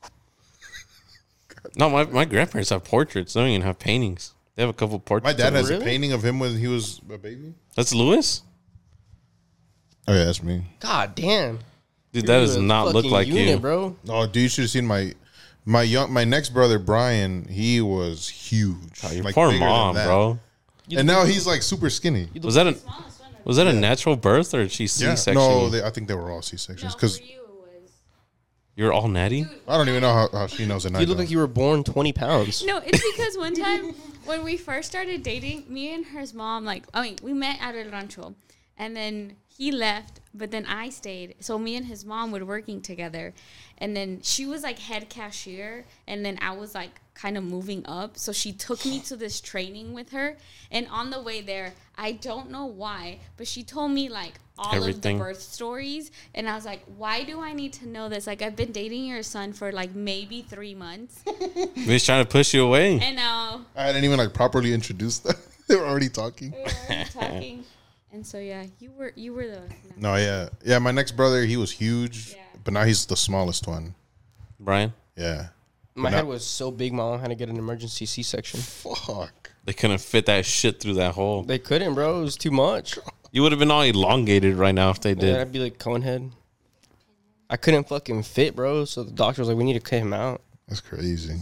No, my, my grandparents have portraits. They don't even have paintings. They have a couple My portraits. dad of has them. a painting of him when he was a baby. That's Lewis? Oh yeah, that's me. God damn. Dude, that You're does a not look fucking like unit, you. bro. Oh, dude, you should have seen my my young my next brother Brian. He was huge. Oh, your Like, poor bigger than mom, that. bro. And now he's like super skinny. Was that a was that a natural birth or did she Yeah. C-section? No, you? they, I think they were all C No, sections because for you it was. You're all natty? I don't even know how, how she knows it. You look like you were born twenty pounds. No, it's because one time when we first started dating, me and his mom, like, I mean, we met at El Rancho, and then he left, but then I stayed. So me and his mom were working together, and then she was like head cashier, and then I was like kind of moving up. So she took me to this training with her, and on the way there, I don't know why, but she told me like all Everything. of the birth stories, and I was like, why do I need to know this? Like, I've been dating your son for like maybe three months, He's trying to push you away. and now I hadn't even like properly introduced them. They were already talking. we were already talking. And so yeah, you were you were the No, yeah, yeah. My next brother, he was huge, Yeah. but now he's the smallest one. Brian? Yeah. My But head now- was so big, my mom had to get an emergency C-section. Fuck. They couldn't fit that shit through that hole. They couldn't, bro. It was too much. You would have been all elongated right now if they Yeah, did. I'd be like cone head. I couldn't fucking fit, bro. So the doctor was like, "We need to cut him out." That's crazy.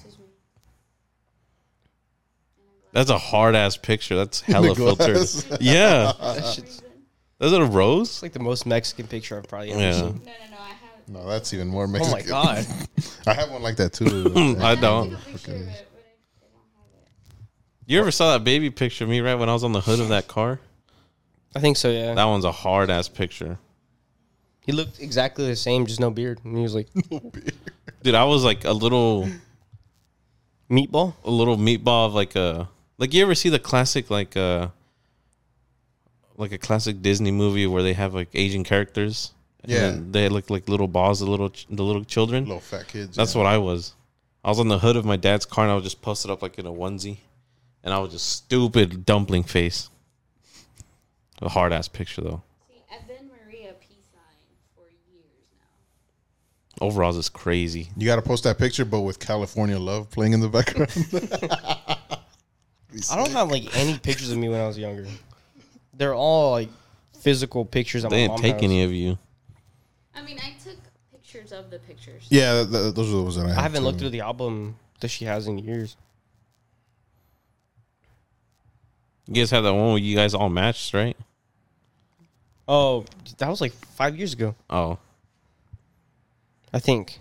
That's a hard ass picture. That's hella The glass. filtered. Yeah. That shit's Is it a rose? it's like the most Mexican picture I've probably ever Yeah. seen. no no no I have No, that's even more Oh Mexican. my god. I have one like that too. I don't. a picture of it, but I, I don't have it. You ever saw that baby picture of me right when I was on the hood of that car? I think so. Yeah. That one's a hard ass picture. He looked exactly the same, just no beard. And he was like Dude, I was like a little meatball. a little meatball of like a like you ever see the classic like uh like a classic Disney movie where they have like Asian characters? And Yeah. then they look like little balls, the little ch- the little children. Little fat kids. That's what I was. I was on the hood of my dad's car and I was just posted up like in a onesie. And I was just stupid dumpling face. A hard ass picture though. See, I've been Maria peace sign for years now. Overalls is crazy. You got to post that picture, but with California Love playing in the background. I don't have like any pictures of me when I was younger. They're all like physical pictures. That They my didn't mom take has. any of you. I mean, I took pictures of the pictures. Yeah, th- th- those are the ones that I have. I haven't too. looked through the album that she has in years. You guys have that one where you guys all matched, right? Oh, that was like five years ago, Oh. I think.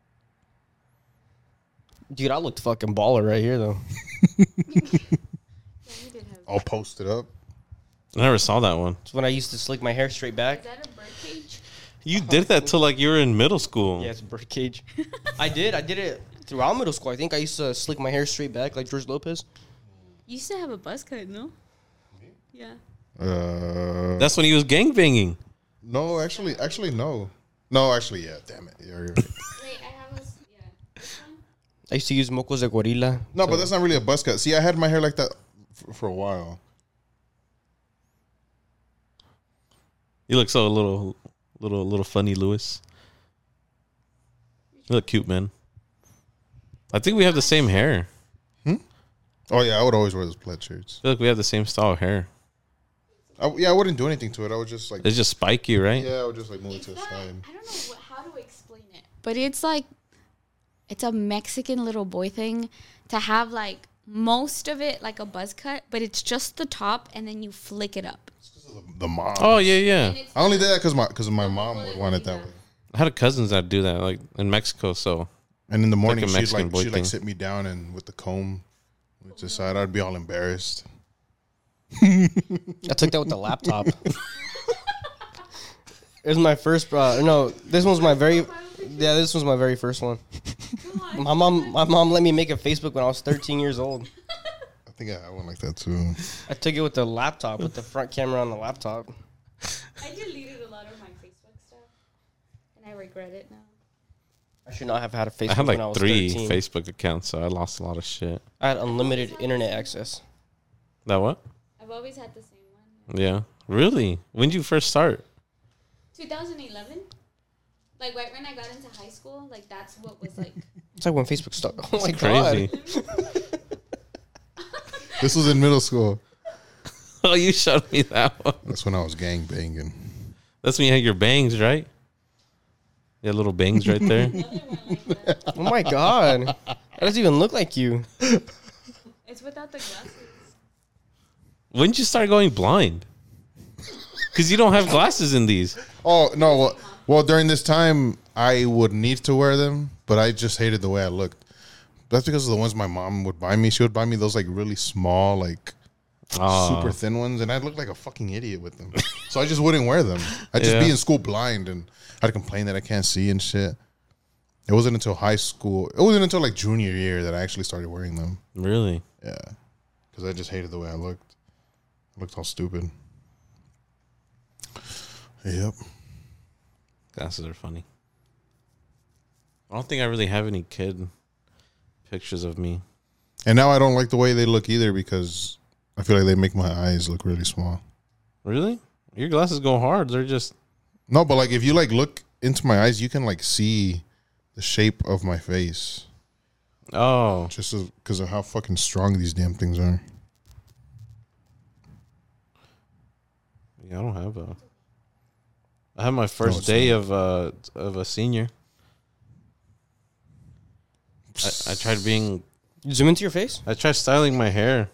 Dude, I looked fucking baller right here though. Yeah, we did have. I'll post it up. I never saw that one. It's when I used to slick my hair straight back. Is that a bird cage? You did that till like you were in middle school. Yeah, it's a birdcage. I did. I did it throughout middle school. I think I used to slick my hair straight back like George Lopez. You used to have a buzz cut, no? Yeah. Uh, That's when he was gangbanging. no, actually, actually, no. No, actually, yeah. Damn it. You're right. Wait, I have a yeah. This one? I used to use mocos de gorilla. No, but that's not really a buzz cut. See, I had my hair like that for, for a while. You look so little, little, little funny, Lewis. You look cute, man. I think we have the same hair. Oh yeah, I would always wear those plaid shirts. I feel like we have the same style of hair. I, yeah, I wouldn't do anything to it. I would just like, It's just spiky, right? yeah, I would just like move it It's to the not, side. I don't know what, how to explain it, but it's like it's a Mexican little boy thing to have like most of it like a buzz cut, but it's just the top and then you flick it up. The, the mom. Oh yeah, yeah. And it's I only did that because my because my mom would want it that way. I had cousins that do that, like in Mexico. So And in the morning, a she'd Mexican like boy she'd thing. like sit me down and with the comb, with the side, I'd be all embarrassed. I took that with the laptop. It was my first. Uh, no, this one's my very. Yeah, this was my very first one. My mom, my mom let me make a Facebook when I was thirteen years old. I think I had one like that too. I took it with the laptop, with the front camera on the laptop. I deleted a lot of my Facebook stuff, and I regret it now. I should not have had a Facebook I had when I like was three thirteen. Facebook accounts, so I lost a lot of shit. I had unlimited internet access. That what? I've always had the same one. Yeah. Really? When did you first start? twenty eleven, like right when I got into high school, like that's what was like. It's like when Facebook started. Oh my Crazy. god! This was in middle school. Oh, you showed me that one. That's when I was gang banging. That's when you had your bangs, right? You had little bangs right there. Oh my god! That doesn't even look like you. It's without the glasses. When did you start going blind? Because you don't have glasses in these. Oh no! Well, well, during this time, I would need to wear them, but I just hated the way I looked. That's because of the ones my mom would buy me. She would buy me those like really small, like Ah. super thin ones, and I'd look like a fucking idiot with them. So I just wouldn't wear them. I'd just Yeah. be in school blind, and I'd complain that I can't see and shit. It wasn't until high school. It wasn't until like junior year that I actually started wearing them. Really? Yeah, because I just hated the way I looked. I looked all stupid. Yep. Glasses are funny. I don't think I really have any kid pictures of me. And now I don't like the way they look either because I feel like they make my eyes look really small. Really? Your glasses go hard. They're just... No, but like if you like look into my eyes, you can like see the shape of my face Oh. just because of how fucking strong these damn things are. Yeah, I don't have a... I had my first it's day not. of uh of a senior. I, I tried being... You zoom into your face. I tried styling my hair.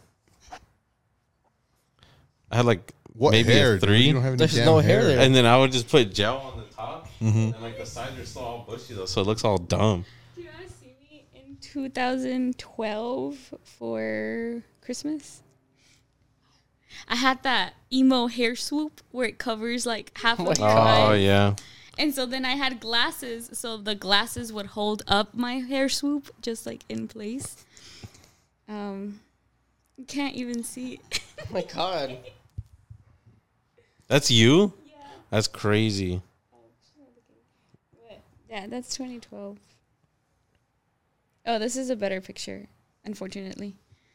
I had like What maybe hair? a dude? three. You don't have any There's damn no hair there. And then I would just put gel on the top. Mm-hmm. And like the sides are still all bushy though, so it looks all dumb. Do you want to see me in two thousand twelve for Christmas? I had that emo hair swoop where it covers like half Oh my of your God. Oh eyes. yeah. And so then I had glasses, so the glasses would hold up my hair swoop just like in place. Um, you can't even see it. Oh my god! That's you? Yeah. That's crazy. Yeah, that's twenty twelve. Oh, this is a better picture, unfortunately.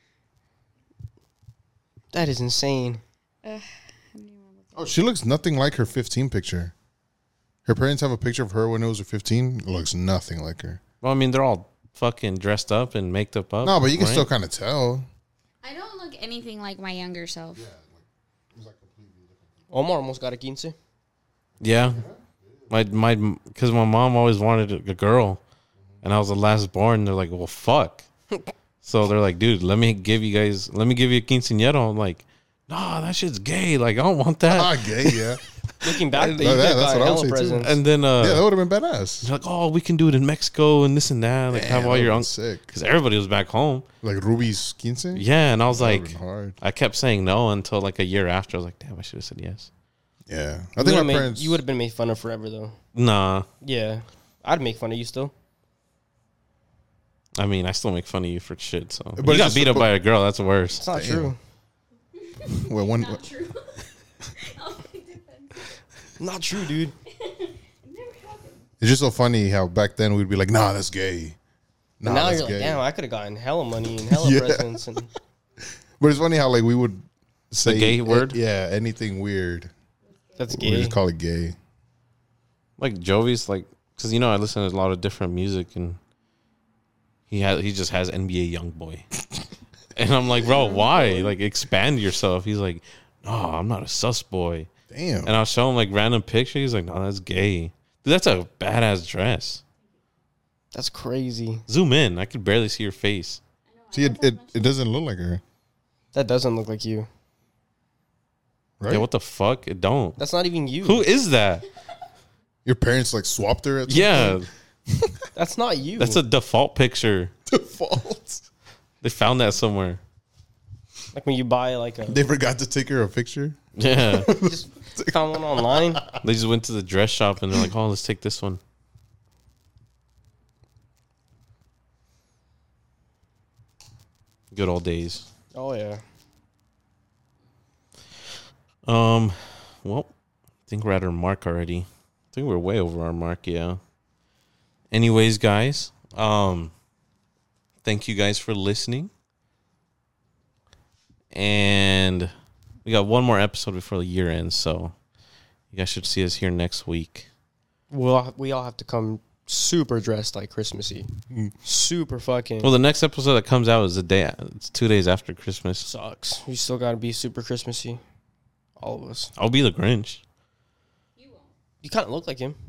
That is insane. Ugh. Oh, she looks nothing like her fifteen picture. Her parents have a picture of her when it was her fifteen. It looks nothing like her. Well, I mean, they're all fucking dressed up and maked up up. No, but you can right? still kind of tell. I don't look anything like my younger self. Omar almost got a quince. Yeah. My my because my mom always wanted a, a girl, and I was the last born. They're like, well, fuck. So they're like, dude, let me give you guys, let me give you a quinceañera. I'm like, nah, that shit's gay. Like, I don't want that. Ah, gay, yeah. Looking back, Yeah, they you that's got what I would hella say, too. presents. And then uh, Yeah, that would have been badass. they're like, oh, we can do it in Mexico and this and that. Like, Damn, have all that your would've been uncles. sick. Because everybody was back home. Like Ruby's quince? Yeah, and I was That like, would've been hard. I kept saying no until like a year after. I was like, damn, I should have said yes. Yeah, I You think my would've made- parents. You would have been made fun of forever, though. Nah. Yeah, I'd make fun of you still. I mean, I still make fun of you for shit. So But you it's got just- beat up but- by a girl. That's worse. It's not Damn. true. well, one, Not true. Not true, dude. it's just so funny how back then we'd be like, "Nah, that's gay." Nah, But now that's you're like, gay. damn, I could have gotten hella money and hella Yeah. presents. And But it's funny how like we would say gay word? yeah, anything weird. that's We gay. just call it gay. Like Jovi's, like, because you know I listen to a lot of different music, and he has he just has N B A YoungBoy, and I'm like, bro, why? Like, expand yourself. He's like, no, I'm not a sus boy. Damn. And I'll show him like random pictures. He's like, no, that's gay. Dude, that's a badass dress. That's crazy. Zoom in. I could barely see your face. See, it, it it doesn't look like her, That doesn't look like you. right? Yeah, what the fuck? It don't. That's not even you. Who is that? Your parents like swapped her at some Yeah, That's not you. that's a default picture. default. They found that somewhere. like when you buy like a They forgot to take her a picture. Yeah. just found one online. They just went to the dress shop and they're like, oh, let's take this one. Good old days. Oh yeah. Um, well, I think we're at our mark already. I think we're way over our mark, yeah. Anyways, guys, um, thank you guys for listening. And we got one more episode before the year ends, so you guys should see us here next week. We'll we all have to come super dressed like Christmassy. Super fucking Well, the next episode that comes out is the day. It's two days after Christmas. sucks. We still gotta be super Christmassy. All of us. I'll be the Grinch. You kind of look like him.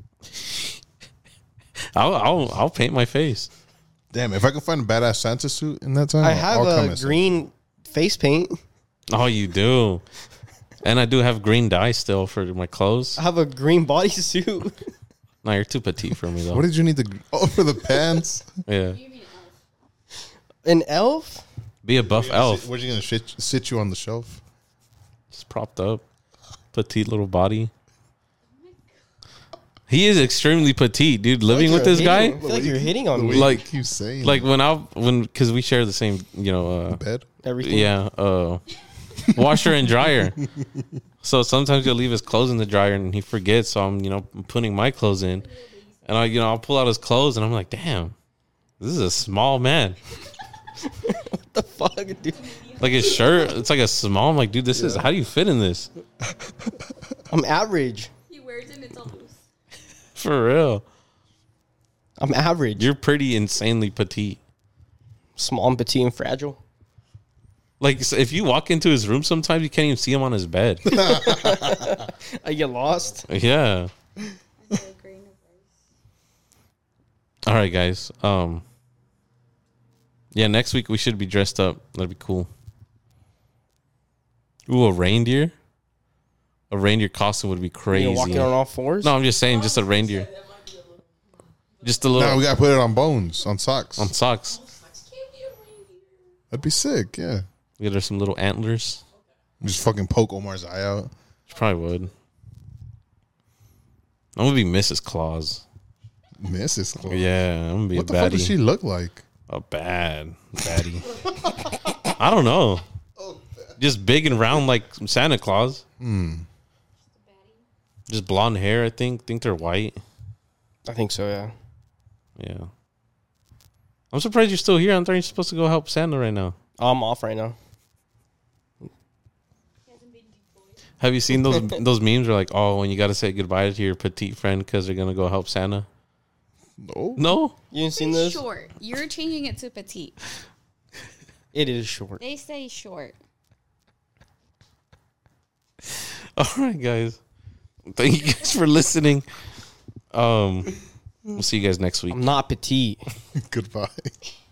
I'll I'll I'll paint my face. Damn, if I can find a badass Santa suit in that time, I I'll- have I'll come a and say- green face paint. Oh, you do. And I do have green dye still for my clothes. I have a green bodysuit. No, you're too petite for me though. What did you need the oh for the pants? Yeah, An elf? be a buff elf. Where's you gonna sit, sit you on the shelf? Just propped up, petite little body. He is extremely petite, dude. Living with this I guy, feel like you're hitting on The me. way Like- you keep saying like when I when because we share the same, you know, uh, bed. Everything. yeah, uh, washer and dryer. So sometimes he'll leave his clothes in the dryer and he forgets. So I'm, you know, putting my clothes in, and I, you know, I'll pull out his clothes and I'm like, damn, this is a small man. The fuck, dude? Like his shirt, it's like a small. I'm like, dude, this is how do you fit in this? I'm average. He wears it, it's all loose. For real, I'm average. you're pretty insanely petite. Small and petite and fragile. Like so if you walk into his room, sometimes you can't even see him on his bed. I get lost. Yeah. All right, guys. Um. Yeah, next week we should be dressed up. That'd be cool. Ooh, a reindeer. A reindeer costume would be You crazy. know, walking on all fours. No, I'm just saying, just a reindeer. Just a little No, we gotta put it on bones, on socks. on socks. That'd be sick. Yeah, Get her some little antlers. just fucking poke Omar's eye out. She probably would. I'm gonna be Missus Claus. Missus Claus. Yeah, I'm gonna be What a the fuck does baddie. she look like? A bad baddie. I don't know. Just big and round like Santa Claus. Hmm. Just blonde hair, I think. Think they're white. I think so. Yeah. Yeah. I'm surprised you're still here. I thought you're supposed to go help Santa right now. Oh, I'm off right now. Have you seen those those memes where like, oh, when you got to say goodbye to your petite friend because they're gonna go help Santa? No. No. You ain't seen It's this? short. You're changing it to petite. It is short. They say short. All right, guys. Thank you guys for listening. Um, we'll see you guys next week. I'm not petite. Goodbye.